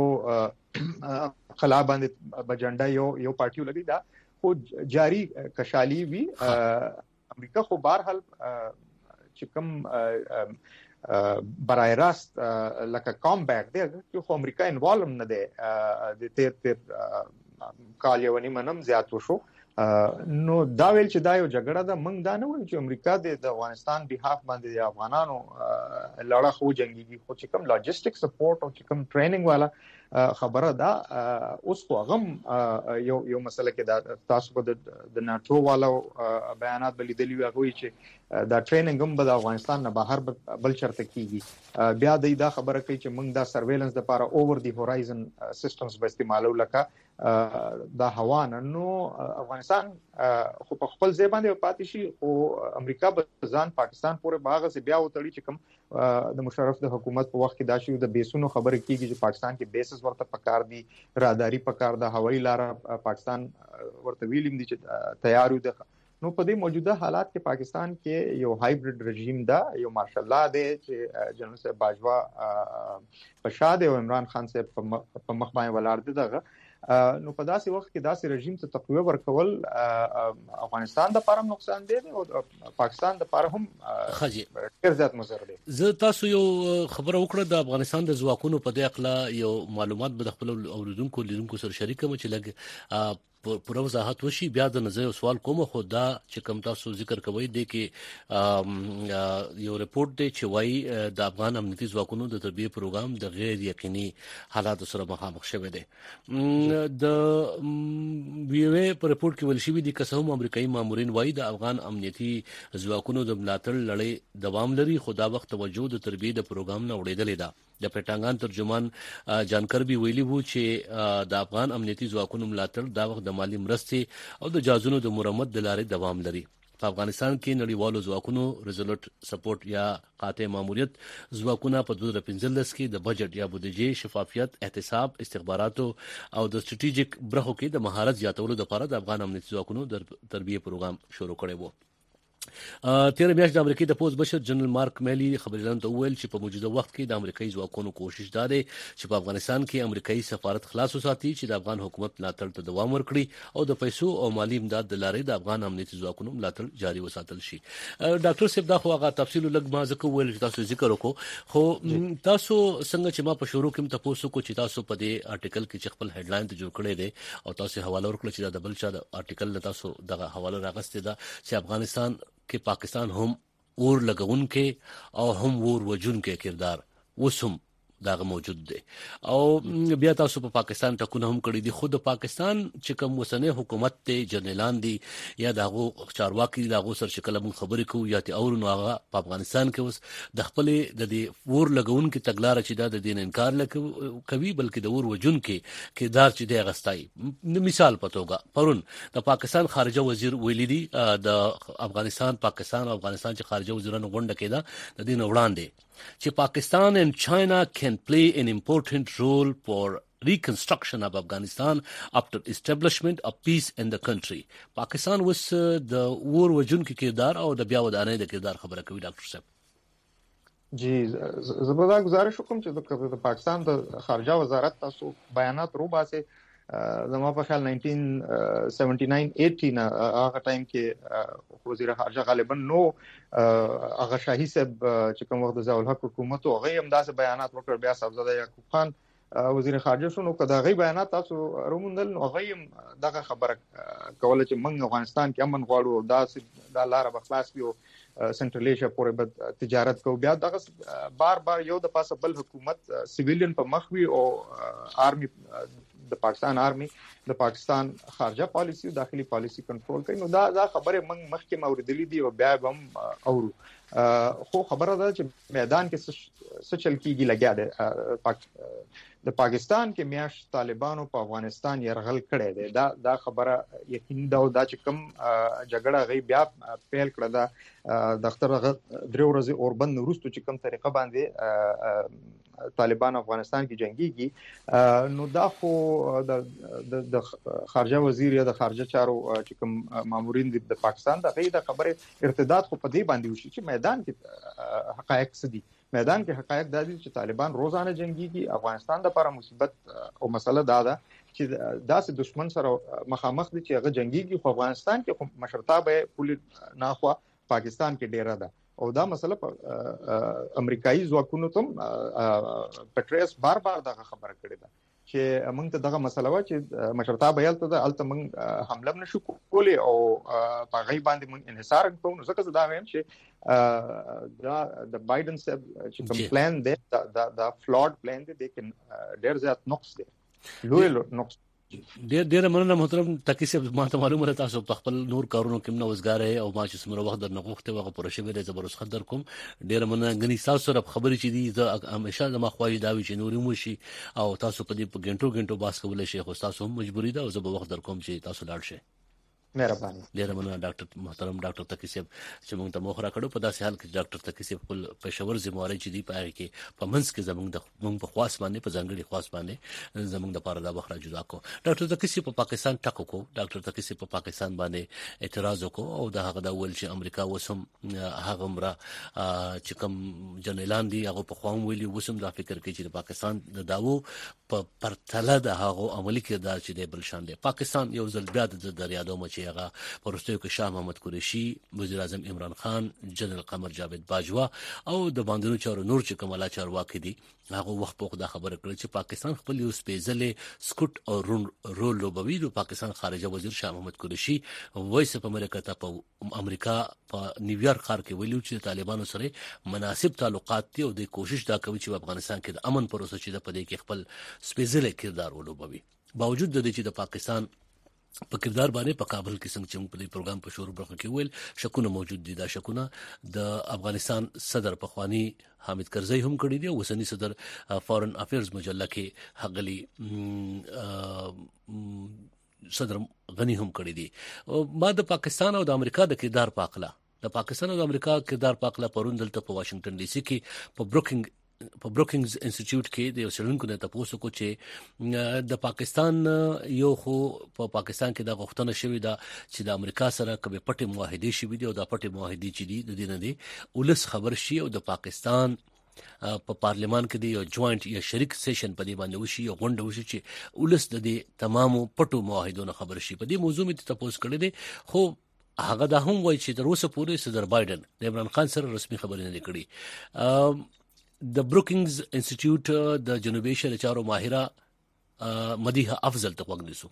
خلا باندې بجنډا یو یو پارټیو لګي دا خو جاری کشالي وی امریکا خو بهر حال چې کوم برای راست لکه کامبیټ دی چې خو امریکا انوالو نه دی د تیر تیر کال یو نیمه نم زیات وشو نو دا ویل چې دا یو جګړه ده موږ دا نه وایو چې امریکا د افغانستان بهاف باندې د افغانانو لړه خو جنگي خو چې کوم لاجستیک سپورټ او چې کوم ټریننګ والا خبره ده اوس خو غم یو یو مسله کې دا تاسو په د ناتو والا بیانات بلیدلی وي چې دا ټریننګ هم د افغانستان نه بهر بل چرته کیږي بیا د دا خبره کوي چې موږ دا سرویلنس د لپاره اوور دی هورایزن سیستمز به استعمالو لکه دا هوا نو افغانستان خو په خپل ځای باندې پاتې شي او امریکا به ځان پاکستان پورې باغ سي بیا وتړي چې کوم د مشرف د حکومت په وخت کې دا شی د بیسونو خبره کیږي چې پاکستان کې بیسز ورته پکار دي راداري پکار ده هوایي لار پاکستان ورته ویلیم دي چې تیار یو نو په دې موجوده حالات کې پاکستان کې یو هایبرید رژیم دا یو ماشاء الله دی چې جنرال صاحب باجوا پشاد او عمران خان صاحب په مخ باندې ولاړ دي دغه نو په داسې وخت کې داسې رژیم ته تقویه ورکول افغانستان د لپاره نقصان دی او پاکستان د لپاره هم ډېر زیات مضر دی. زه تاسو یو خبره وکړه د افغانستان د ځواکونو په دې اړه یو معلومات به خپل اوریدونکو لیدونکو سره شریک کوم چې لګ پوره وضاحت وشي بیا د نظر سوال کوم خو دا چې کوم تاسو ذکر کوي د کې یو ریپورت دی چې وایي د افغان امنیتي ځواکونو د تربیه پروګرام د غیر یقیني حالات سره مخامخ شوی دی. د ویو په ریپورت کې ویل شوی دی چې هم امریکایي مامورین وایي د افغان امنیتي ځواکونو د ملاتړ لړۍ دوام لري خو دا وخت توجه د تربیه د پروګرام نه وړېدلې ده. د پټانګان ترجمان جان کربي ویلي وو چې د افغان امنیتي ځواکونو ملاتړ دا وخت د مالی مرستې او د جازونو د مرمت د لارې دوام لري. په افغانستان کې نړیوالو ځواکونو ریزولټ سپورټ یا قاطع ماموریت ځواکونه په دوه هزار پنځلس کې د بجټ یا بودیجې شفافیت احتساب استخباراتو او د سټریټیجیک برخو کې د مهارت زیاتولو لپاره د افغان امنیتي ځواکونو د تربیه پروګرام شروع کړی وو. تیر میاشت د امریکای د پوز بشر جنرال مارک میلی خبريالانو ته وویل چې په موجوده وخت کې د امریکایي ځواکونو کوشش دا دی چې په افغانستان کې امریکایي سفارت خلاص وساتي چې د افغان حکومت ملاتړ ته دوام ورکړي او د پیسو او مالی امداد د لارې د افغان امنیتي ځواکونو ملاتړ جاري وساتل شي. ډاکټر صاحب دا خو هغه تفصیل لګ ما ځکه ویل چې تاسو ذکر وکړو خو تاسو څنګه چې ما په شروع کې تاسو کو چې تاسو په دې آرټیکل کې چې خپل هډلاین ته جوړ کړی دی او تاسو حواله ورکړل چې دا بل چا د آرټیکل له تاسو دغه حواله راغسته ده چې افغانستان کې پاکستان هم اور لګون کې او هم ور وجون کې کردار وسم داغه موجود دی او بیا تاسو په پاکستان ټکونه هم کړی دي. خود پاکستان چې کوم وسنه حکومت ته جنرالان دي یا دغه چارواکي دغه سر شکل مون خبرې کو یا ته اور نو هغه په افغانستان کې اوس د خپل د دې ور لګون کې تګلار چې د دین انکار کوي بلکې د ور وجون کې کردار چې دی غستای. مثال پتوګه پرون د پاکستان خارجه وزیر ویلي دي د افغانستان پاکستان او افغانستان چې خارجه وزیرانو غونډه کېده د دین وړاندې چې Pakistan and China can play an important role for reconstruction of Afghanistan after establishment of peace in the country. پاکستان وس د ور وجون کې کردار او د بیا ودانې د کردار خبره کوي ډاکټر صاحب. جی زبردا گزارش وکم چې د پاکستان د خارجه وزارت تاسو بیانات رو باسه زما په خیال نائنٹین سیونٹی نائن ایٹی نه هغه ټایم کې وزیر خارجه غالبا نو هغه شاهي صاحب چې کوم وخت د ضیاء الحق حکومت او هغه هم داسې بیانات وکړ بیا صاحبزاده یعقوب خان وزیر خارجه شو نو کدا غي بیانات تاسو رومندل نو هغه هم دغه خبره کوله چې موږ افغانستان کې امن غواړو او داسې د لار بخلاص یو سنټرل ایشیا پورې به تجارت کو بیا دغه بار بار یو د پاسه بل حکومت سیویلین په مخ وی او آرمي د پاکستان آرمي د پاکستان خارجه پالیسی او داخلي پالیسی کنټرول کوي نو دا دا خبره موږ مخکې موردلی دی او بیا هم اورو خو خبره ده چې میدان کې څه چل کیږي لګیا ده د پاکستان کې میاش طالبانو په افغانستان يرغل کړی دی دا دا خبره یقین دا دا چې کوم جګړه غي بیا پیل کړه دا د اختر درو ورځې اوربند وروسته چې کوم طریقه باندې طالبان افغانستان کې جنگيږي نو دا خو د خارجه وزیر یا د خارجه چارو چې کوم مامورین د پاکستان د غي د خبره ارتداد خو په دې باندې وشي چې میدان کې حقایق څه دي. میدان کې حقایق دا دي چې طالبان روزانه جنگيږي افغانستان د لپاره مصیبت او مسله دا ده چې داسې دشمن سره مخامخ دي چې هغه جنگيږي خو افغانستان کې مشرتابه پولیس ناخوا پاکستان کې ډیره ده او دا مسله په امریکایي ځواکونو ته پټریس بار بار دا خبره کړې ده چې موږ ته دغه مسله وا چې مشرتابه یالته د الته موږ حمله نشو کولای او په غي باندې موږ انحصار کوو. نو ځکه دا وایم چې دا د بایدن صاحب چې کوم پلان دی دا دا فلوډ پلان دی د ډیر زیات نقص دی لوی نقص. ډیر ډیر مننه محترم تقی صاحب. ما ته معلومه ده تاسو په خپل نور کارونو کې نو وزګار او ما چې سمره وخت درنه غوښته وغه پر شوی د زبر خدر کوم. ډیر مننه غني تاسو سره خبرې چې دي زه همیشه زما خوایي دا وی چې نوري مو شي او تاسو په دې په غنټو غنټو باس کولای شي خو تاسو هم مجبوری ده او زه به وخت در کوم چې تاسو لاړ شئ. مهرباني. ډیر مننه ډاکټر محترم ډاکټر تقی صاحب چې موږ ته موخره کړو. په داسې حال کې ډاکټر تقی صاحب خپل پېښور ذمہواری چې دی پاره کې په منځ کې زموږ د موږ په خاص باندې په ځانګړي خاص باندې زموږ د پاره دا وخره جدا کو. ډاکټر تقی صاحب په پاکستان ټکو کو. ډاکټر تقی صاحب په پاکستان باندې اعتراض وکړو او دا هغه د ول چې امریکا وسم هغه مرا چې کوم جنرالان دي هغه په خوام ویلي وسم دا فکر کوي چې پاکستان د داوو په پرتله د هغه عملی کردار چې دی بل شان دی. پاکستان یو ځل بیا د دریادو مچ هغه پرستو کې شاه محمد قریشي، وزیر اعظم عمران خان، جنرال قمر جاوید باجوا او د باندې چارو نور چې کوملا چارواکي دي هغه وخت په خدا خبره کړې چې پاکستان خپل یو سپیشل سکوټ او رول لوبوي. د پاکستان خارجه وزیر شاه محمد قریشي وایس په امریکا ته په امریکا په نیویارک ښار کې ویلو چې طالبانو سره مناسب تعلقات دي او د کوشش دا کوي چې افغانستان کې د امن پروسه چې د پدې کې خپل سپیشل کردار ولوبوي. باوجود د دې چې د پاکستان په کردار باندې په کابل کې څنګه چې په دې پروګرام په شروع برخه کې ویل شکونه موجود دي. دا شکونه د افغانستان صدر پخوانی حامد کرزی هم کړی دی او وسنی صدر فارن افیرز مجله کې حغلی صدر غنی هم کړی دی. ما د پاکستان او د امریکا د کردار پاکلا د پاکستان او د امریکا کردار پاکلا پرون دلته په واشنگټن ډي سي کې په بروکینګ په بروکینګز انسټیټیوټ کې د شلونکو نه تاسو کو چې د پاکستان یو خو په پاکستان کې د غوښتنه شوې ده چې د امریکا سره کبه پټه معاهده شي او د پټه معاهده چې دي د دې نه دي ولس خبر شي او د پاکستان په پارلیمان کې دی یو جوائنٹ یا شریک سیشن په دې باندې وشي او غونډه وشي چې ولس د دې تمامو پټو معاهدونو خبر شي. په دې موضوع مې تاسو کړی دی خو هغه دا هم وایي چې تر اوسه پورې صدر بایدن د عمران خان سره رسمي خبرې نه کړې. د بروکینګز انسټیټیوټ د جنوبي ایشیا چارو ماهره مدیحه افضل ته وګ نیسو.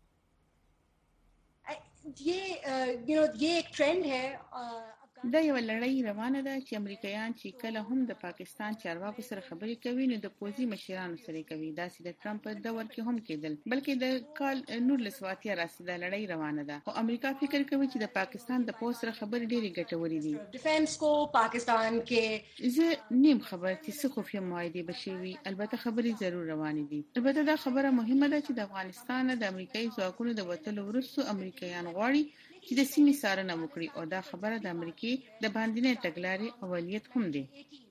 یہ یو نو یہ ایک ټرند ہے. دا یو لړۍ روانه ده چې امریکایان چې کله هم د پاکستان چارواکو سره خبرې کوي نو د پوزي مشرانو سره کوي. دا چې د ټرمپ په دور کې هم کېدل بلکې د کال نور لسواتیا راځي دا لړۍ روانه ده. او امریکا فکر کوي چې د پاکستان د پوز سره خبرې ډېری ګټورې دي. ډیفنس کو پاکستان کې زه نیم خبر چې څه خفیه معاهده بشوي البته خبرې ضرور روانې دي. البته دا خبره مهمه ده چې د افغانستان د امریکایي ځواکونو د وټلو وروسته امریکایان غواړي چې د سیمې څارنه وکړي او دا خبره د امریکای د باندې تګلارې اولیت هم دی.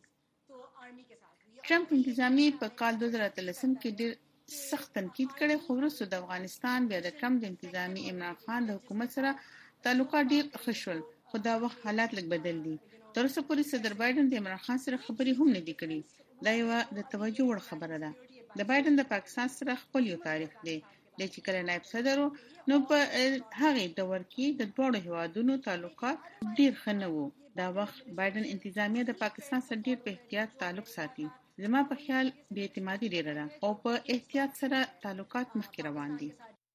ټرمپ انتظامی په کال دوه زره اتلسم کې ډېر سخت تنقید کړي خو وروسته د افغانستان بیا د ټرمپ د انتظامی عمران خان د حکومت سره تعلقات ډېر ښه شول خو دا وخت حالات لږ بدل دي. تر اوسه پورې صدر بایدن د عمران خان سره خبرې هم نه دي کړې. دا یو د توجه وړ خبره ده. د بایدن د پاکستان سره خپل یو تاریخ دی. د چې کله نائب صدر نو په هغه دور کې د دوه هیوادونو تعلقات ډیر ښه نه وو. دا وخت بایدن انتظامیه د پاکستان سره ډیر په احتیاط تعلق ساتي. زما په خیال بې اعتمادي ډیره ده او په احتیاط سره تعلقات مخکې روان دي.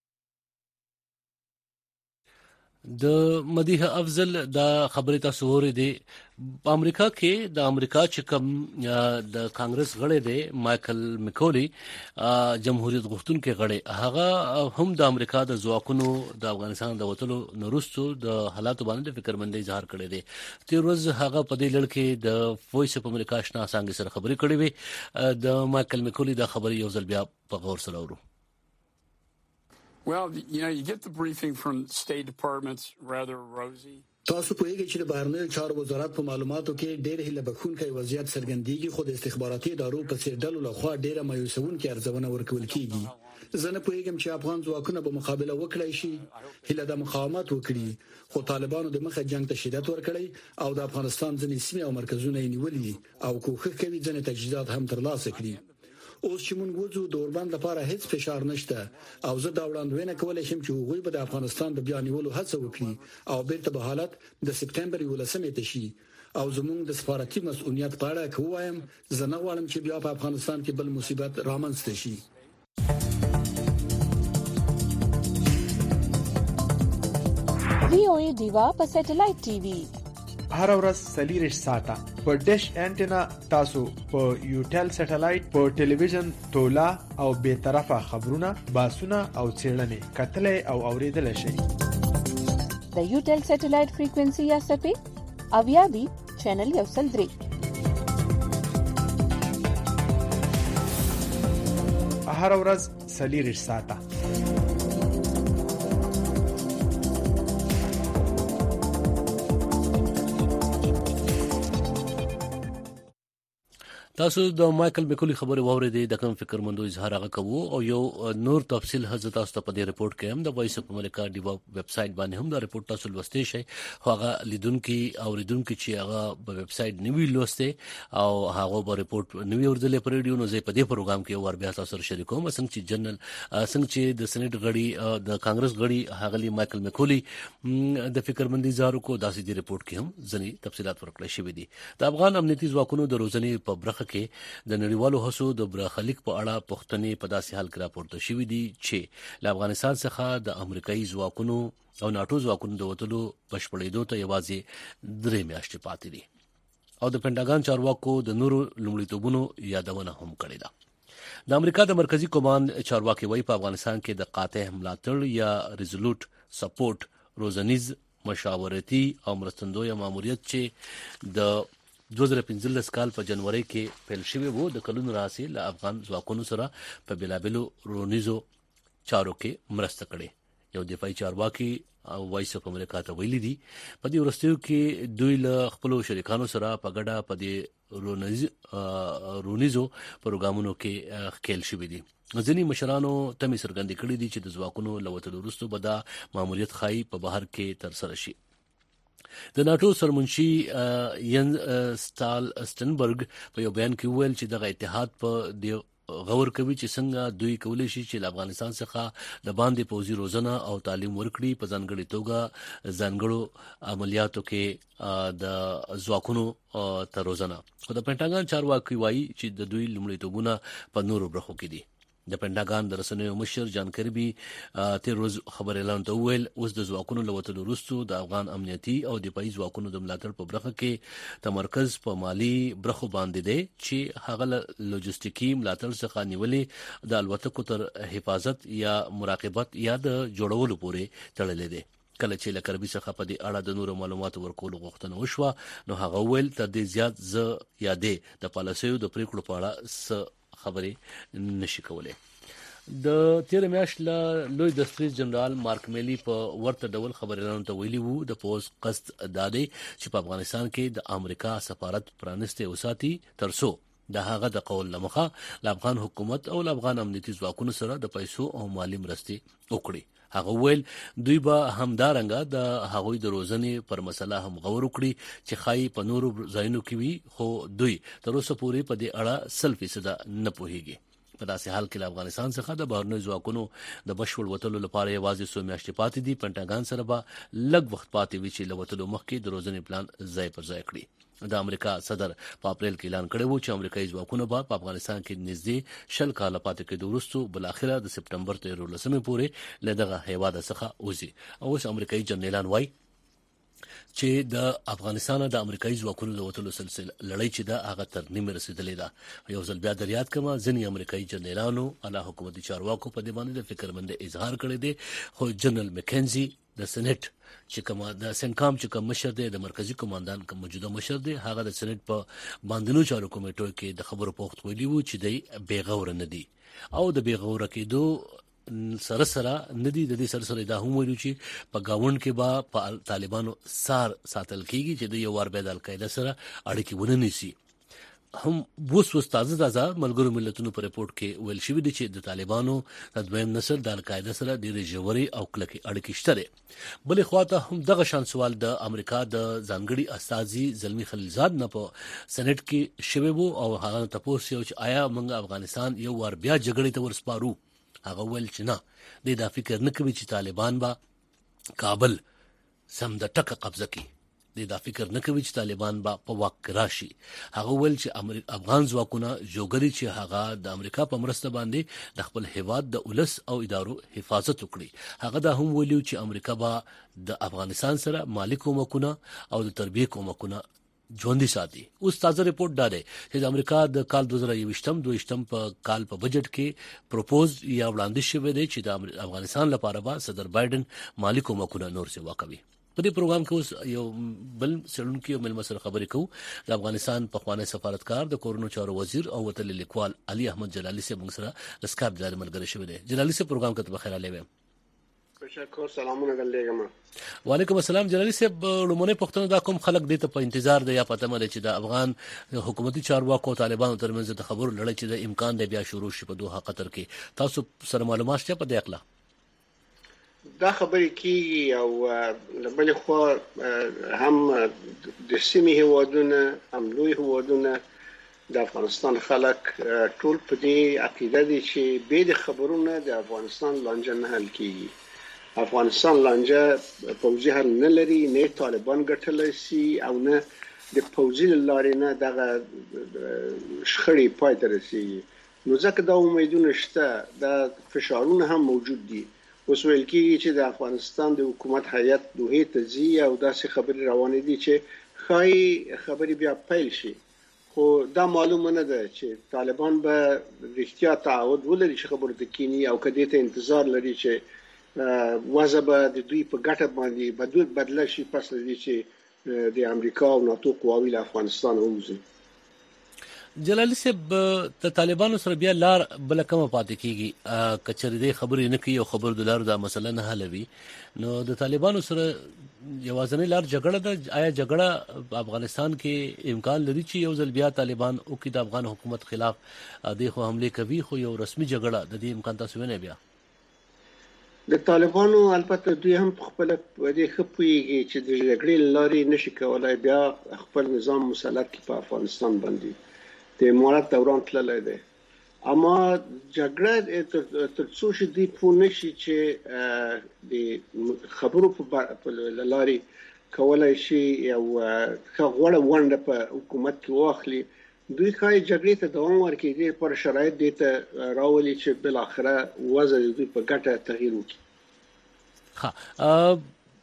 د مدیحه افضل دا خبره تاسو اورئ دي. په امریکا کې د امریکا چې کوم د کانګرس غړی دی مایکل میکولي جمهوریت غوښتونکي غړی هغه هم د امریکا د ځواکونو د افغانستان د وټلو نورستو د حالات باندې فکرمندۍ اظهار کړی دی. تیر ورځ هغه په دې لړ کې د وایس اف امریکا آشنا څنګه سره خبرې کړې وي. د مایکل میکولي د خبرې یو ځل بیا په غور سره اورو. Well, you know, you get the briefing from State Department's rather rosy. تاسو پوهیږئ چې د بهرنیو چارو وزارت په معلوماتو کې ډېر هیله بخښونکی وضعیت څرګندېږي خو د استخباراتي ادارو په څیر ډلو لخوا ډېره مایوسونکې ارزونه ورکول کیږي. زه نه پوهیږم چې افغان ځواکونه به مقابله وکړي شي. هیله د مقاومت وکړي خو طالبانو د مخه جنگ ته شدت ورکړي او د افغانستان ځینې سیمې او مرکزونه یې نیولي او کوښښ کوي ځینې تجهیزات هم ترلاسه کړي. اوس چې مونږ وځو د اوربند لپاره هیڅ فشار نشته او زه دا وړاندوینه کولای شم چې هغوی به د افغانستان د بیا نیولو هڅه وکړي او بیرته به حالت د سپتمبر یولسمې ته شي او زموږ د سفارتي مسؤلیت په اړه کوم زه نه غواړم چې بیا په افغانستان کې بل مصیبت رامنځته شي. وی او ای دیوا په سټلایټ ټي وي هر ورځ سلیریش ساته په ډیش انټینا تاسو په یوټل سټلایټ په ټلویزیون تولا او به طرفه خبرونه باسونه او څېړنې کتلې او اوریدل شي. د یوټل سټلایټ فریکوئنسي یا سپې اویا بي چینل یو سل درې. هر ورځ سلیریش ساته تاسو د مايكل بیکولي خبره واوریدې د کوم فکر مندو اظهار هغه کوو او یو نور تفصیل حضرت تاسو په دې رپورت کې هم د وایس اف امریکا دی ویب سټ باندې هم دا رپورت تاسو لوستئ شئ. هغه لیدونکو او ریدونکو چې هغه په ویب سټ نیوی لوسته او هغه په رپورت نیوی ورزلې پر ریډیو نو زه په دې پروګرام کې ور بیا تاسو سره شریکوم. څنګه چې جنرال څنګه چې د سېنات غړي د کانګرس غړي هغه مايكل بیکولي د فکر مندي اظهار کو داسې دی رپورت کې هم ځنی تفصيلات ورکړل شوې دي. د افغان امنیتي ځواکونو د روزنې په برخه کې د نړیوالو هڅو د برخلیک په اړه پښتنې په داسې حال کې راپورته شوې دي چې له افغانستان څخه د امریکایي ځواکونو او ناتو ځواکونو د وټلو پښپړېدو ته یوازې درې میاشتې پاتې دي او د پینټاګان چارواکو د نورو لومړیتوبونو یادونه هم کړې ده. د امریکا د مرکزی کمانډ چارواکي وایي په افغانستان کې د قاطع ملاتړ یا ریزولوټ سپورټ روزنیز مشاورتي او مرستندوی ماموریت چې د دوه زره پنځلس کال په جنوري کې پیل شوی وو د کلونو راځي له افغان ځواکونو سره په بلابلو رونیزو چارو کې مرسته کړي. یو دفاعي چارواکي او وایس اف امریکا ته ویلي دي په دې ورستیو کې دوی له خپل شریکانو سره په ګډه په دې رونیز رونیزو پروګرامونو کې خېل شوی دي. ځینې مشرانو تمې سرګندې کړې دي چې د ځواکونو لوتلو وروسته به دا ماموریت خای په بهر کې تر سره شي. د ناتو سرمنشي ین سټال سټنبرګ په یو بیان کې ویل چې دغه اتحاد په غور کوي چې څنګه دوی کولی شي چې افغانستان څخه د باندې پوزي روزنه او تعلیم ورکړي په ځانګړي توګه ځانګړو عملیاتو کې د ځواکونو تر روزنه. خو د پینټاګان چارواکي وایي چې د دوی لومړیتوبونه په نورو برخو کې دي. د پینټاګان د رسنیو مشر جان کربي تیر ورځ خبر اعلان ته ویل اوس د ځواکونو لوتلو وروسته د افغان امنیتي او دفاعي ځواکونو د ملاتړ په برخه کې تمرکز په مالی برخو باندې دی چې هغه لوجستیکي ملاتړ څخه نیولې د الوتکو تر حفاظت یا مراقبت یا د جوړولو پورې تړلې دی. کله چې لکربي څخه په دې اړه د نورو معلوماتو ورکولو غوښتنه وشوه نو هغه ویل تر دې زیات ز یادې د پالیسیو د پریکړو په اړه س خبرې نشي کولای. د تیر میاشت له لوی دستریز جنرال مارک میلی په ورته ډول خبرونه ته ویلي وو د پوز قصد دادې چې په افغانستان کې د امریکا سفارت پرانسته وساتي ترڅو د هغه د قول لمخه د افغان حکومت او د افغان امنیتي ځواکونو سره د پیسو او مالی مرستې وکړي. هغه ویل دوی به همدارنګه د هغوی د روزنې پر مسله هم غور وکړي چې خای په نورو ځایونو کې وي خو دوی تر اوسه پورې په دې اړه سل فیصد نه پوهیږي. په داسې حال کې افغانستان څخه د بهرنیو ځواکونو د بشپړ وټلو لپاره یوازې څو میاشتې پاتې دي. پینټاګان سره به لږ وخت پاتې وي چې له وټلو مخکې د روزنې پلان ځای پر ځای کړي. د امریکا صدر په اپریل کې اعلان کړی و چې امریکایي ځواکونه به په افغانستان کې نږدې شل کاله پاتې کېدو وروسته بل اخره د سپټمبر تر ولسمې پورې له دغه هیواد څخه وځي. او اوس امریکایي جنرالان وایي چې د افغانستان د امریکایي ځواکونو د وټلو سلسله لړۍ چې دا هغه تر نیمه رسیدلې ده. یو ځل بیا د ریاض کما ځینې امریکایي جنرالانو اعلی حکومتي چارواکو په دې باندې د فکرمند اظهار کړی دی. خو جنرال مکنزي د سېنات چې کومه د سنکام چې کوم مشر دی د مرکزی کمانډان کوم موجوده مشر دی هغه د سېنات په باندنو چارو کمیټو کې د خبرو پوښت ویلی وو چې دی بیغور نه دی او د بیغور کېدو سره سره ندی د دې سره سره دا هم ویل چې په گاوند کې با په طالبانو سار ساتل کیږي چې د یو ور بيد القاعده سره اړیکې ونه نیسي. هم بوس وس تازه تازه ملګرو ملتونو په رپورت کې ویل شوی دی چې د طالبانو د دویم نسل د القاعده سره ډېر ژورې او کلکې اړیکې شته. بلې خواته هم دغه شان سوال د امریکا د ځانګړي استاذي زلمی خلیلزاد نه په سېنات کې شوی وو او هغه تاسو یو چې آیا موږ افغانستان یو ور بیا جګړې ته ورسپارو. هغه ول چې نه د دا فکر نه کوي چې طالبان با کابل سم د ټکه قبضه کوي د دا فکر نه کوي چې طالبان با په واک راشي. هغه ول چې افغان ځواکونه جوګري چې هغه د امریکا په مرسته باندې د خپل هیواد د اولس او ادارو حفاظت وکړي. هغه دا هم ویلو چې امریکا با د افغانستان سره مالی کومکونه او د تربیه کومکونه ژوندۍ ساتي. اوس تازه ریپورت دا دی چې د امریکا د کال دوه زره یوویشتم دویشتم په کال په بجټ کې پروپوز یا وړاندیز شوی دی چې د افغانستان لپاره به صدر بایدن مالی کومکونه نور سیوا کوي. په دې پروګرام کې اوس یو بل سړونکو مل مسر خبرې کوو. د افغانستان پخوانی سفارتکار د کورونو چارو وزیر او وتل لیکوال علي احمد جلالي سے موږ سره اسکایپ ځای ملګری شوی دی. جلالي سے پروګرام کې بخیر علیه. تشکر سلامونه ګلېګم. وعلیکم السلام. جلالي صاحب لومړی پښتنه دا کوم خلک دي ته په انتظار دی یا پته مله چې د افغان حکومتي چارواکو او طالبانو ترمنځ د خبرو لړۍ چې د امکان دی بیا شروع شي په دوه قطر کې، تاسو سره معلومات شته په دې اړه؟ دا خبرې کیږي او لبل خو هم د سیمې هوادونه هم لوی هوادونه د افغانستان خلک ټول په دې عقیده دي چې به د خبرونه د افغانستان لانجه نه حل کیږي. افغانستان لانجه پوځي حل نه لري، نه طالبان ګټلای شي او نه د پوځي لارې نه دغه شخړې پای ته رسیږي. نو ځکه دا امیدونه شته، دا فشارونه هم موجود دي. اوس ویل کېږي چې د افغانستان د حکومت هیئت دوه ته ځي او داسې خبرې روانې دي چې ښایي خبرې بیا پیل شي، خو دا معلومه نه ده چې طالبان به رښتیا تعهد ولري چې خبرو ته کینی او کدی ته انتظار لري چې وځه به د دوی په ګټه باندې بدل بدل شي پس لري چې د امریکا او ناتو قواوی له افغانستان ووزي. جلالي صاحب د طالبانو سره بیا لار بل کومه پاتې کیږي کچری دې خبرې نه کوي او خبر د لار د مسله نه حلوي، نو د طالبانو سره یوازنی لار جګړه ده. آیا جګړه په افغانستان کې امکان لري چې یو ځل بیا طالبان او کې د افغان حکومت خلاف د خو حمله کوي، خو یو رسمي جګړه د دې امکان تاسو نه بیا د طالبانو البته دوی هم خپل د خپويږي چې د جګړې لارې نشي کولای بیا خپل نظام مسلط کی په افغانستان باندې د امارات دوران تللی دی. اما جګړه تر څو چې دی په نشي چې د خبرو په لارې کولای شي یو غوړه ونده په حکومت کې واخلي، دوی خای جګړې ته دوام ورکړي دي پر شرایط دي ته راولي چې بل اخره وضع دوی په ګټه تغییر وکړي. ها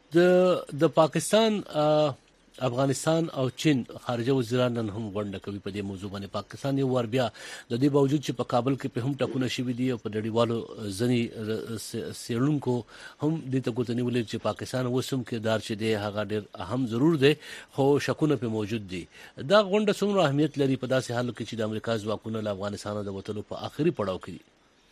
د د پاکستان افغانستان او چین خارجه وزیران نن هم غونډه کوي په دې موضوع باندې. پاکستان یو ور بیا د دې باوجود چې په کابل کې په هم ټکونه شوي دي او په نړیوالو ځنی سیرونکو هم د ته کوتنی ولې چې پاکستان وسوم کې دار چې دی هغه ډېر اهم ضرور دی، خو شکونه په موجود دي. دا غونډه څومره اهمیت لري په داسې حالو کې چې د امریکا ځواکونه له افغانستان د وټلو په آخري پړاو کې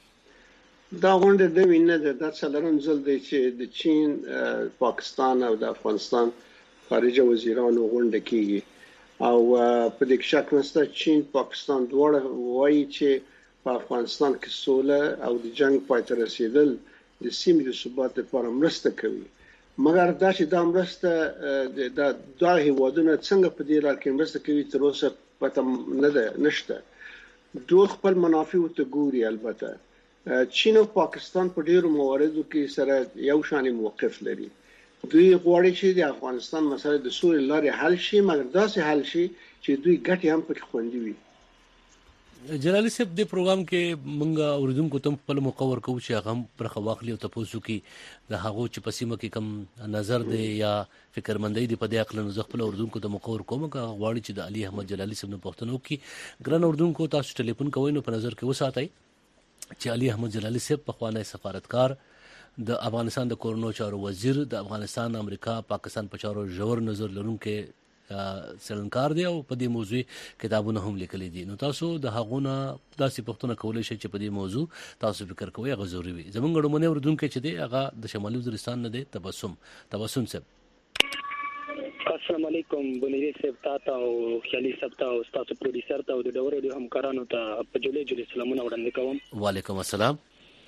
دي؟ دا غونډه د وینه د څلورم ځل دی چې د چین، پاکستان او د افغانستان خارجه وزیرانو غونډه کیږي او په دې کې شک نشته چین پاکستان دواړه وایي چې په افغانستان کې سوله او د جنگ پای ته رسیدل د سیمې د ثبات لپاره مرسته کوي. مګر دا چې دا مرسته د دا هیوادونو څنګه په دې لار کې مرسته کوي تر اوسه پته نه ده نشته. دوی خپل منافع ته ګوري. البته چین او پاکستان په ډیرو مواردو کې سره یو شان موقف لري. دوی غواړي چې د افغانستان مسله د سولې لارې حل شي، مګر داسې حل شي چې دوی ګټې هم پکې خوندي وي. جلالي صاحب د پروګرام کې مونږه اوریدونکو ته خپل مقور کوو چې هغه هم پر خواخلي او تاسو کې د هغه چې پسیمه کې کم نظر دی یا فکرمندۍ دی په دې اړه نو خپل اوریدونکو ته مقور کوم که غواړي چې د علي احمد جلالي صاحب نه پوښتنه وکړي. ګران اوریدونکو تاسو ټلیفون کوئ نو په نظر کې وساتئ چې علي احمد جلالي صاحب په خوانی سفارتکار د افغانستان د کورونو چارو وزیر، د افغانستان امریکا پاکستان په چارو ژور نظر لرونکي څېړونکار دی او په دې موضوع کتابونه هم لیکلي دي. نو تاسو د هغونه داسې پوښتنه کولای شئ چې په دې موضوع تاسو فکر کوئ هغه ضروري وي. زمونږ ډومنه اوریدونکو چې دی هغه د شمالي وزیرستان نه دی، تبسم تبسم صاحب. السلام علیکم بنیری صاحب، تاسو او خیالي صاحب او تاسو پروډوسر ته او د ډور د همکارانو ته په جوړې جوړې سلامونه وړاندې کوم. وعلیکم السلام.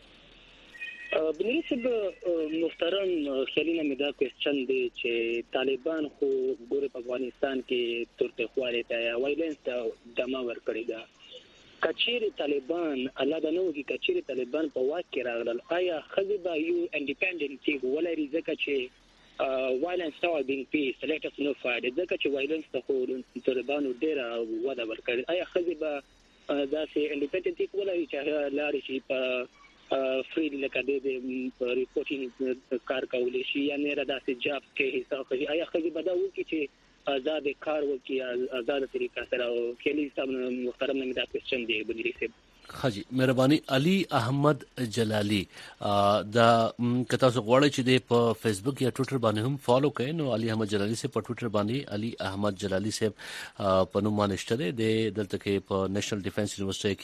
بنیری صاحب محترم خیالي نه مدا کوېسچن دی چې طالبان خو ګوره په افغانستان کې ترته خوارې ته وایلنس ته دما ور کړی دا کچېری طالبان الله د نو کې کچېری طالبان په واک کې راغلل، آیا خزي به یو انډیپندنت ولري ځکه چې violence now being peace let us know fight ځکه چې violence ته خو طالبانو ډېره وده ورکړې آیا ښځې به داسې انډیپندنټ کولای چې لارې شي په فری لکه د ریپورټینګ کار کولی شي یا نه داسې جاب کې حساب کوي آیا ښځې به دا وکړي چې آزاد کار وکړي آزاد طریقه سره او کلی صاحب محترم نه دا کوېسچن دی بنيري صاحب خاجي مهرباني علي احمد جلالي دا کته سو غواړی چې د په فیسبوک یا ټوئیټر باندې هم فالو کړئ نو علي احمد جلالي سے په ټوئیټر باندې علي احمد جلالي سے په نوم باندې شته د دلته کې په نېشنل ډیفنس یونیورسيټي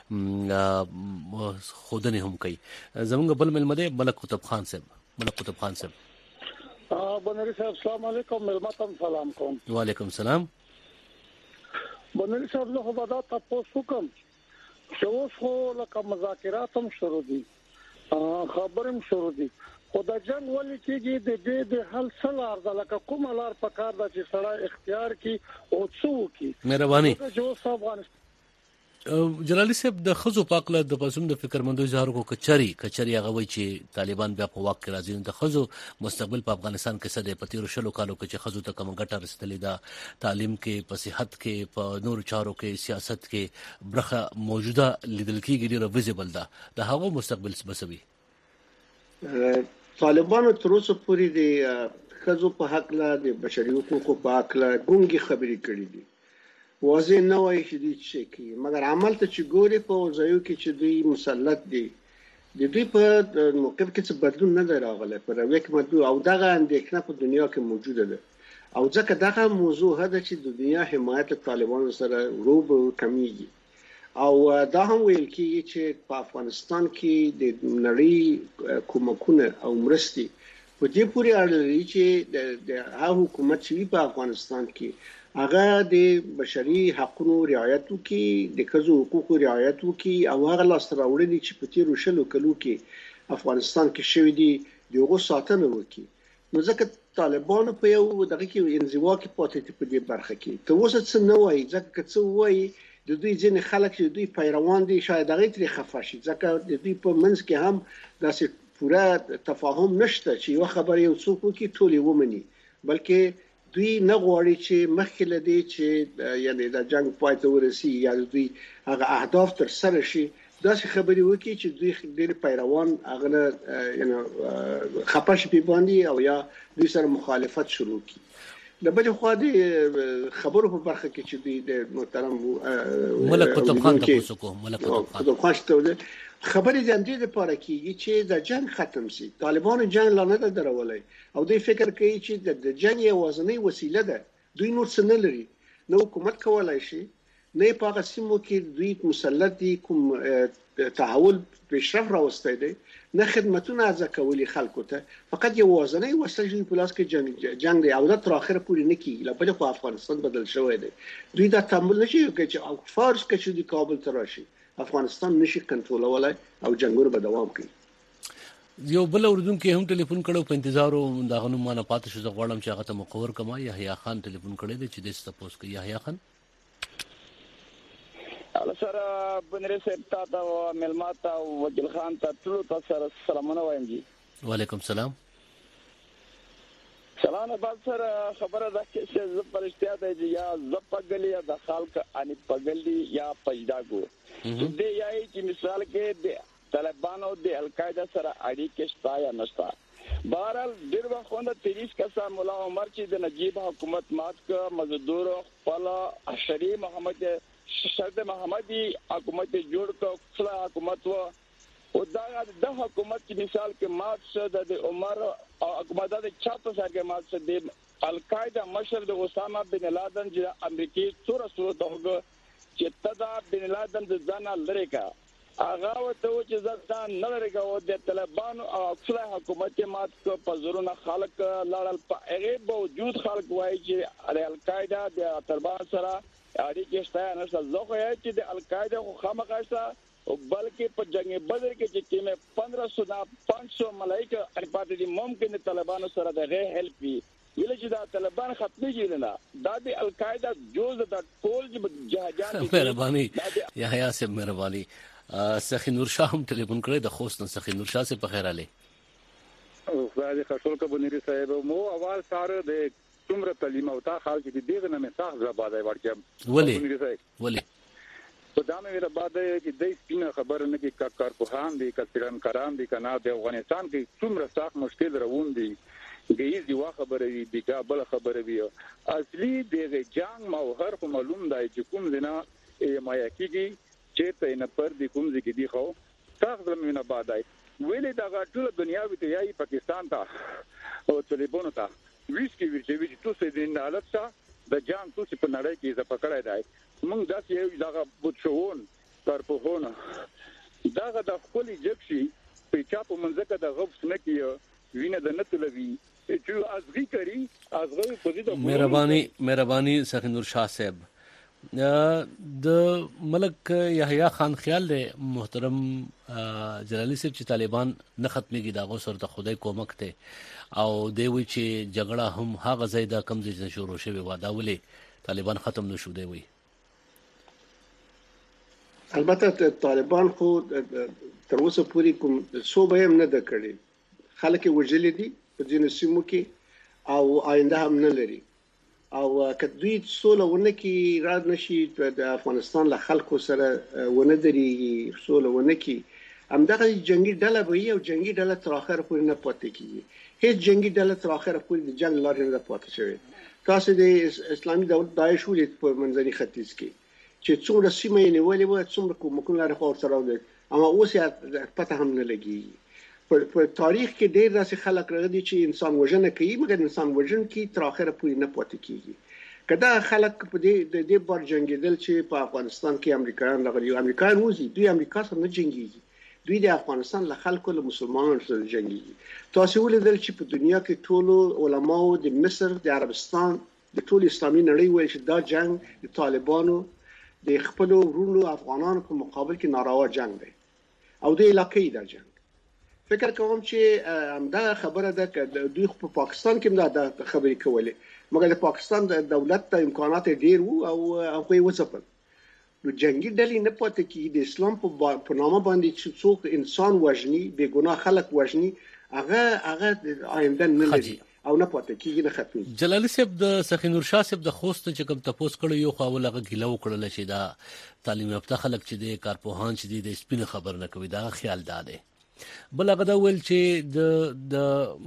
کې خودنه هم کوي زموږ بل ملمده ملک قطب خان صاحب ملک قطب خان صاحب بنيري صاحب السلام علیکم ملمتم سلام کوم وعلیکم السلام بنيري صاحب له خدا تاسو کوم شوف خو لکه مذاکرات هم شروع دي خبرم شروع دي خو د جنگ ولې کېږي د دې د حل سلار د لکه کوم لار په کار د چې سړی اختیار کی او څو کی مهرباني جو افغانستان جلالي صاحب د خزو پاکله د پسوم د فکرمندو اظهار کو کچري کچري هغه وی چې طالبان بیا په واک کې راځي د خزو مستقبل په افغانستان کې سده پتیرو شلو کالو کې چې خزو ته کوم ګټه رسېدلې ده تعلیم کې په صحت کې په نور چارو کې سیاست کې برخه موجوده لیدل کېږي ډیره ویزیبل ده د هغه مستقبل بسوي طالبانو تر اوسه پورې د خزو په حق له د بشري حقوقو په حق له ګونګي خبرې کړې دي واضح نه وایي چې دوی څه کوي مګر عمل ته چې ګوري په ځایو کې چې دوی مسلط دي د دوی په موقف کې څه بدلون نه دی راغلی پر یو کې مدو او دغه اندېښنه په دنیا کې موجوده ده او ځکه دغه موضوع هدا چې د دنیا حمایت طالبانو سره روب کمیږي او دا هم ویل کېږي چې په افغانستان کې د نړۍ کومکونه او مرستي په دې پورې اړه لري چې د هغه حکومت چې په افغانستان کې هغه د بشري حقوقو رعایت وکړي د ښځو حقوقو رعایت وکړي او هغه لاس راوړنې چې په تیرو شلو کلو کې افغانستان کې شوې دي دغه ساتنه وکړي نو ځکه طالبانو په یو دغه کې انزوا کې پاتې دي په دې برخه کې ته اوس څه نه وایي ځکه څه وایي د دوی ځینې خلک چې دوی پیروان دي شاید هغه ترې خفه شي ځکه د دوی په منځ کې هم داسې پوره تفاهم نشته چې یو خبر یو څوک وکړي ټول یې ومني بلکې دوی نه غواړي چې مخکې لدی چې یعنی د جنگ پای ته ورسي یا دوی هغه اهداف تر سره شي داسې خبرې وکړي چې دوی ډېر پیروان هغه یعنی خپش په باندې او یا دوی سره مخالفت شروع کړي د بل خو د خبرو په برخه کې چې دوی د محترم ملک قطب خان تاسو کو ملک قطب خان ته خبرې د امدې لپاره کیږي چې د جنگ ختم شي طالبانو جنگ لا نه درولای او دوی فکر کوي چې د جنگ یوازینی وسیله ده دوی نور څه نه لري نو حکومت کولای شي نه په هغه سیمو کې دوی مسلط دي کوم تحول پیشرفت راوستي دي نه خدمتونه ځکولي خلکو ته فقط یوازینی وسیله په لاس کې جنگ جنگ دی او دا تر اخره پورې نه کیږي لا په افغانستان بدل شوی دی دوی دا تحمل نشي کوي چې فارس کې چې د کابل ته راشي افغانستان نشي کنټرولولای او جنگونه به دوام کوي یو بل اردن کې هم ټلیفون کړو په انتظار او دا غنو ما نه پاتې شو غواړم چې هغه ته مقور کما یحیی خان ټلیفون کړی دی چې د تاسو کې یحیی خان الله سره بنره سپتا تا ملماتا وکیل خان ته ټول تاسو سره سلامونه وایم جی وعلیکم السلام سلام بعد سره خبره ده چې ز پرشتیا دی یا ز پګلی یا د خلک ان پګلی یا پجداګو دې یای چې مثال کې د طالبانو د القاعده سره اړیکې شته یا نشته بهرحال ډیر وخت تیس کسا مولا عمر چې د نجیب حکومت مات ک مزدور خپل اشری محمد شرد محمدي حکومت جوړ ک خپل حکومت و او دا د حکومت کی مثال کې مات شد د عمر حکومت د چاپ سره کې مات شد د القاعده مشر د اسامه بن لادن چې امریکای تور سره دغه چې تدا بن لادن د ځان لری کا هغه وته چې ځان نه لری کا او د طالبانو او خپل حکومت مات کو پزورونه خلق لاړل په هغه باوجود خلق وایي چې القاعده د طالبان سره اړیکې شته نه څه خو یې چې د القاعده خو خامخاسته او بلکې په جنگ بدر کې چې کیمه پندرہ سو نه پانچ سو ملایکه ان پاتې دي ممکن طالبانو سره دغه هیلپ وی ویل چې دا طالبان ختمي کیدل نه دا د القاعده جوز د ټول جهان مهرباني یحیی صاحب مهرباني سخی نور شاه هم ټلیفون کړی د خوست نه سخی نور شاه سے په خیر علي باید خشول کبنری صاحب مو اول ساره د څومره تعلیم او تا خال چې دغه نه مساخ زباده ورکم ولی ولی په دامه ویره باندې چې د سپینه خبر نه کې کار په هان دي کثیرن کرام دي کنه د افغانستان کې څومره سخت مشکل روان دي ګیز دی وا خبره وی د کابل خبره وی اصلي د جنگ موهر په معلوم دی چې کوم دینه ما یکیږي چې ته نه پر د کوم ځکه دی خو تاسو زمونه باندې ویلې دا ټول دنیا وی ته یای پاکستان ته او طالبانو ته ویسکی ورچې وی چې تاسو د حالت څخه د جنگ تاسو په نړۍ کې ز پکړای دی موږ داسې یو ځای بوتشون تر په هونه داغه د خپل جکشي په چاپو منځکه د غوښ نه کیو وینه د نتلوي چې ازغي کوي ازغي په دې د مهرباني مهرباني سخنور شاه صاحب د ملک یحیی خان خیال له محترم جلالی صاحب چې طالبان نه ختميږي دا غو سره د خدای کومک ته او دی وی چې جګړه هم هغه ځای د کم ځای شروع شوی و دا ولې طالبان ختم نشو دی وی البته طالبان خو تر اوسه پورې کوم صوبه هم نه د کړی خلک وجلې دي په ځینو سیمو کې او آینده هم نه لري او کدوې سوله ونه کې را نشي د افغانستان له خلکو سره ونه دري سوله ونه کې همدغه جنگي ډله به یو جنگي ډله تر اخر پورې نه پاتې کیږي هیڅ جنگي ډله تر اخر پورې د جنگ لارې نه پاتې شوی تاسو د اسلامي دولت داعش ولې په منځني ختیځ کې چې څومره سیمه یې نیولې و څومره کومکونه لري خو سره ودی اما اوس یې پته هم نه لګي په تاریخ کې ډېر داسې خلک راغلي چې انسان وژنه کوي مګر انسان وژن کې تر اخره پورې نه پاتې کیږي کدا خلک په دې د دې بار جنگیدل چې په افغانستان کې امریکایان راغلي امریکایان وځي دوی امریکا سره نه جنگيږي دوی د افغانستان له خلکو له مسلمانانو سره جنگيږي تاسو ولیدل چې په دنیا کې ټول علماو د مصر د عربستان د ټول اسلامي نړۍ وایي چې دا جنگ د طالبانو د خپل ورونو افغانانو په مقابل کې ناروا جنگ دی او د علاقې دا جنگ فکر کوم چې همدا خبره ده چې دوی په پاکستان کې دا خبرې کولې مګر د پاکستان د دولت ته امکانات ډیر وو او هغه یې وڅپل نو جنگي ډلې نه پاتې کیږي د اسلام په نامه باندې چې څوک انسان وژني بے ګناه خلک وژني هغه هغه آینده نه لري او نه پاتې کیږي نه ختمي جلالی صاحب د سخنور شاه صاحب د خوست چې کوم تاسو کړو یو خاولغه ګیلو کړل چې دا تعلیم یافته خلک چې د کارپوهان چې د سپینه خبر نه کوي دا خیال داده بل هغه دا ول چې د د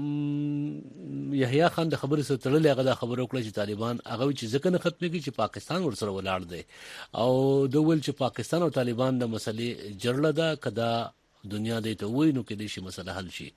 یحیی خان د خبرې سره تړلې هغه دا خبر وکړه چې طالبان هغه چې ځکه نه ختميږي چې پاکستان ورسره ولاړ دی او د ول چې پاکستان او طالبان د مسلې جړله ده کدا دنیا دې ته وای نو کې دې شي مسله حل شي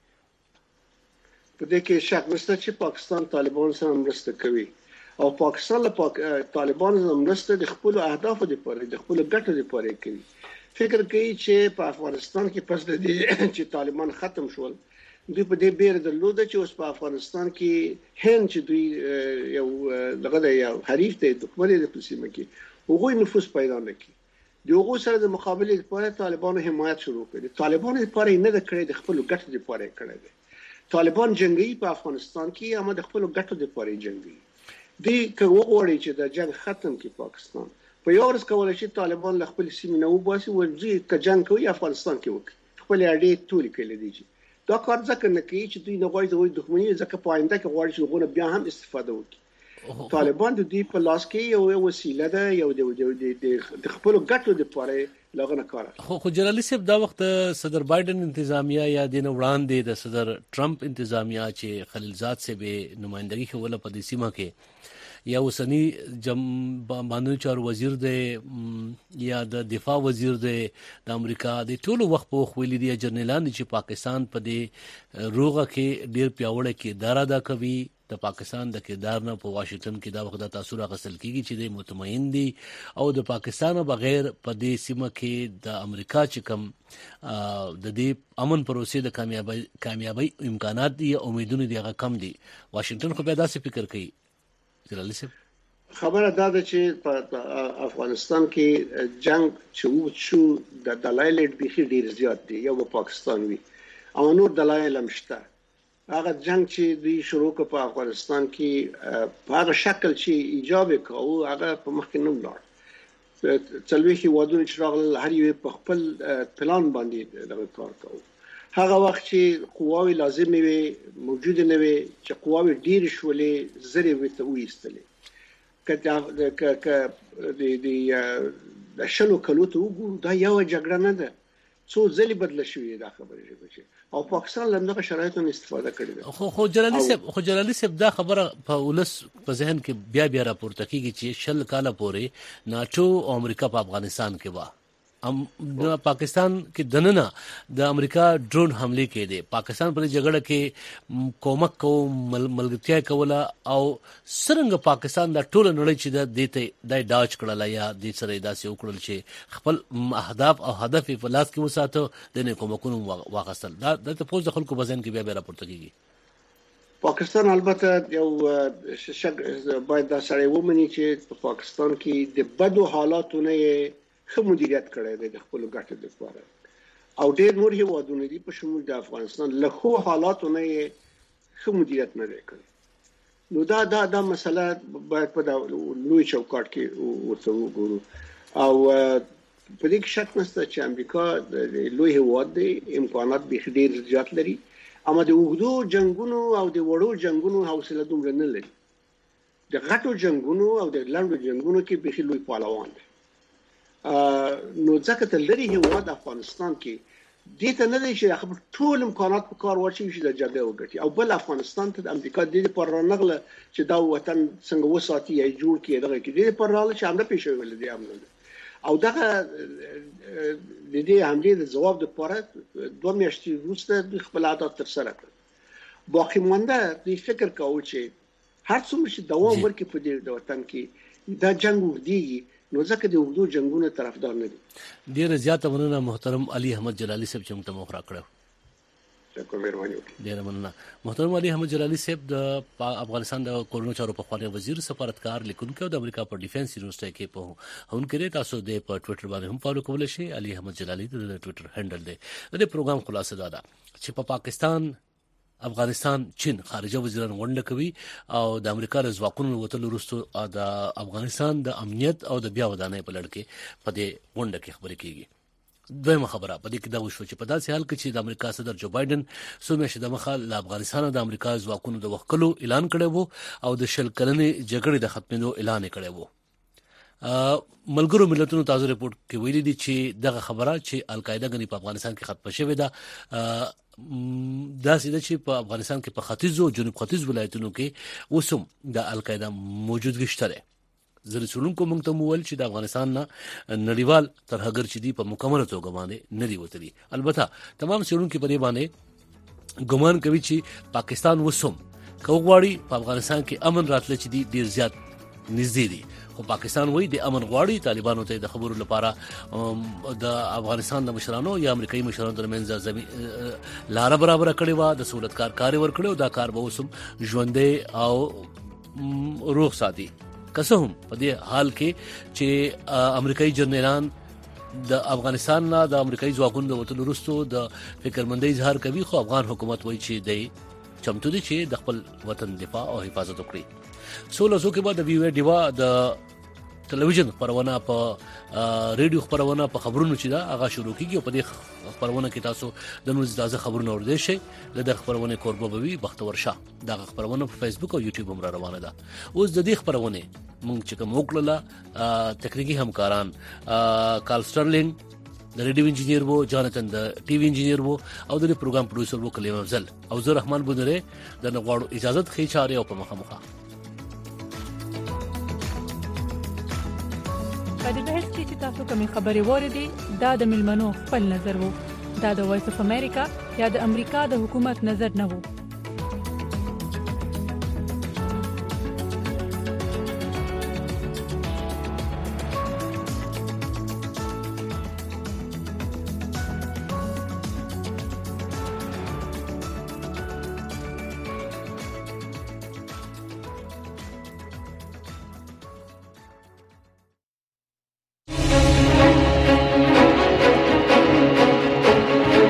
په دې کې شک نشته چې پاکستان طالبان سره مرسته کوي او پاکستان له پاک... طالبان سره مرسته د خپل اهدافو لپاره د خپل ګټو لپاره کوي فکر کوي چې په افغانستان کې پس د دې چې طالبان ختم شول دوی په دې بیر درلوده چې اوس په افغانستان کې هند چې دوی یو دغه یو حریف دی د خپل د پسیمه کې هغه نفوذ پیدا نکړي دغه سره د مقابله لپاره طالبانو حمایت شروع کړي طالبانو لپاره نه د کړې د خپل ګټو لپاره کړي طالبان جنگي په افغانستان کې اما د خپل ګټو لپاره جنگي دي کوم وړي چې د جنگ ختم کې پاکستان په یو ورځ کولای شي طالبان له خپل سیمې نه وباسي ورځي ک جنگ کوي افغانستان کې وکړي خپل اړې ټول کړي دي دا کار ځکه نه کوي چې دوی نه غواړي د دښمنۍ ځکه په آینده کې غواړي چې غوونه بیا هم استفاده وکړي طالبان د دې په لاس کې یو وسیله ده یو د خپل ګټو لپاره لغونه کار خو خو جلالی صاحب دا وخت صدر بایدن انتظامیه یا د وړاندې د صدر ټرمپ انتظامیه چې خلیلزاد سے به نمائندګي کوله په دې سیمه کې یا وسنی جم باندې چار وزیر دی یا د دفاع وزیر دی د امریکا د ټولو وخت په خویل دي جنرالان چې پاکستان په دې روغه کې ډیر پیاوړی کې دارا دا کوي د پاکستان د کردار نه په واشنگټن کې دا وخت د تاثیر غسل کیږي چې د مطمئن دي او د پاکستان بغیر په دې سیمه کې د امریکا چې کوم د دې امن پروسې د کامیابی کامیابی امکانات دي امیدونه دي هغه کم دي واشنگټن خو پیدا سي فکر کوي جلالی صاحب خبره دا ده چې په افغانستان کې جنگ چې وو شو د دلایل بيخي ډیر زیات دي یو په پاکستان وی او نور دلایل هم شته هغه جنگ چې دوی شروع کړ په افغانستان کې په هغه شکل چې ایجاب وکاو هغه په مخ کې نه ولاړ څلوي هیوادونو چې راغلل هر یو په خپل پلان باندې دغه کار کوي هغه وخت چې قواوی لازم وي موجود نه وي چې قواوی ډیر شولې زری وته وېستلې کله ک د د شلو کلو ته وګورو دا یو جګړه نه ده څو ځلې بدل شوې دا خبره شي او پاکستان لمدغه شرایطو استفاده کړې ده خو خو جلالي صاحب خو جلالي صاحب دا خبره په ولس په ذهن کې بیا بیا راپورته کیږي چې شل کاله پورې ناټو او امریکا په افغانستان کې و ام پاکستان کې دننه د امریکا ډرون حمله کې دي پاکستان پر جګړه کې کومک کو ملګرتیا کوله او څنګه پاکستان د ټول نړۍ چې د دته د ډاچ کړل یا د سره داسې وکړل چې خپل اهداف او هدف په لاس کې وساته د نه کومکونو واغستل دا د پوز خلکو بزن کې بیا بیا راپورته کیږي پاکستان البته یو شک باید دا سره ومني چې په پاکستان کې د بدو حالاتو نه خو مدیریت کړی دی د خپل ګټو لپاره او ډېر نور هیوادونه دي په شمول د افغانستان له خو حالاتو نه خو مدیریت نه کوي نو دا دا دا مسله باید په لوی چوکاټ کې ورته وګورو او په دې کې شک نشته چې امریکا د لوی هیواد دی امکانات به ډېر زیات لري اما د وګړو جنگونو او د وړو جنگونو حوصله دومره نه لري د غټو جنگونو او د لنډو جنگونو کې به لوی پهلوان دی نو ځکه ته لري هیواد افغانستان کې دې ته نه دی چې خپل ټول امکانات په کار واچوي چې د جګړې وګټي او بل افغانستان ته د امریکا د دې پر رانغله چې دا وطن څنګه وساتي یا جوړ کړي دغه کې دې پر رااله چې امر پېښوي ول دي امر او دغه د دې حمله د جواب د پاره دوه میاشتې وروسته د خپل عادت تر سره کړ باقي مونده د فکر کاوه چې هر څومره چې دوام ورکړي په دې وطن کې دا جنگ وګړي نو ځکه د وګړو جنگونو طرفدار نه دي ډیر زیاته مننه محترم علي احمد جلالي صاحب چې موږ ته مخ را کړو شکر مهرباني وکړئ ډیر مننه محترم علي احمد جلالي صاحب د افغانستان د کورونو چارو په خواني وزیر سفارتکار لیکونکو د امریکا په ډیفنس یونیورسيټي کې په هون کې تاسو د په ټوئیټر باندې هم فالو کولای شئ علي احمد جلالي د ټوئیټر هینډل دی د پروګرام خلاصه ده چې په پاکستان افغانستان چین خارجه وزیران غونډه کوي او د امریکا له ځواکونو وتلو وروسته د افغانستان د امنیت او د بیا ودانۍ په لړ کې په دې غونډه کې خبرې کیږي دویمه خبره په دې کې دا وشو چې په داسې حال کې چې د امریکا صدر جو بایدن سومې د مخه له افغانستان د امریکا ځواکونو د وکړو اعلان کړی وو او د شل کلنې جګړې د ختمېدو اعلان کړی وو ملګرو ملتونو تازه ریپورت کې ویلي دي چې دغه خبره چې القاعده غني په افغانستان کې ختم شوې ده دا سیده چې په افغانستان کې په ختیځ او جنوب ختیځ ولایتونو کې وسوم د القاعده موجودګي شته زری څلونکو موږ ته مول چې د افغانستان نه نړیوال ترهګر چې دی په مکمل توګه باندې نه دی وتلی البته تمام څلونکو په دې باندې ګمان کوي چې پاکستان وسوم کوغواړي په افغانستان کې امن راتل چې دی ډیر زیات نږدې دي خو پاکستان وایي د امن غواړي طالبانو ته د خبرو لپاره د افغانستان د مشرانو یا امریکایي مشرانو ترمنځ ځمې لار برابر کړي و د سہولتکار کار ور کړو دا کار به وسم ژوندې او روح ساتي قسم په دې حال کې چې امریکایي جنرالان د افغانستان نه د امریکایي ځواکونو د وټل وروسته د فکرمندۍ اظهار کوي خو افغان حکومت وایي چې د چمتو دي چې د خپل وطن دفاع او حفاظت وکړي سولو زو کې بعد د ویو دیوا د ټلویزیون خبرونه په ریډیو خبرونه په خبرونو چې دا هغه شروع کیږي په دې خبرونه کې تاسو د نوز تازه خبرونه اوریدئ شئ د خبرونه کوربوي بختور شاه دا خبرونه په فیسبوک او یوټیوب هم روانه ده اوس د دې خبرونه مونږ چې کوم وکړه تکنیکی همکاران کارل سټرلینګ د ریډیو انجینیر وو جانتن د ټي وي انجینیر وو او د پروګرام پروډوسر وو کلیم افضل او زه رحمان بودره د نغواړو اجازه خې چاره او په مخه مخه په دې بحث کې چې تاسو کومې خبرې وریدي دا د ملمنو خپل نظر وو دا د وایس اف امریکا یا د امریکا د حکومت نظر نه وو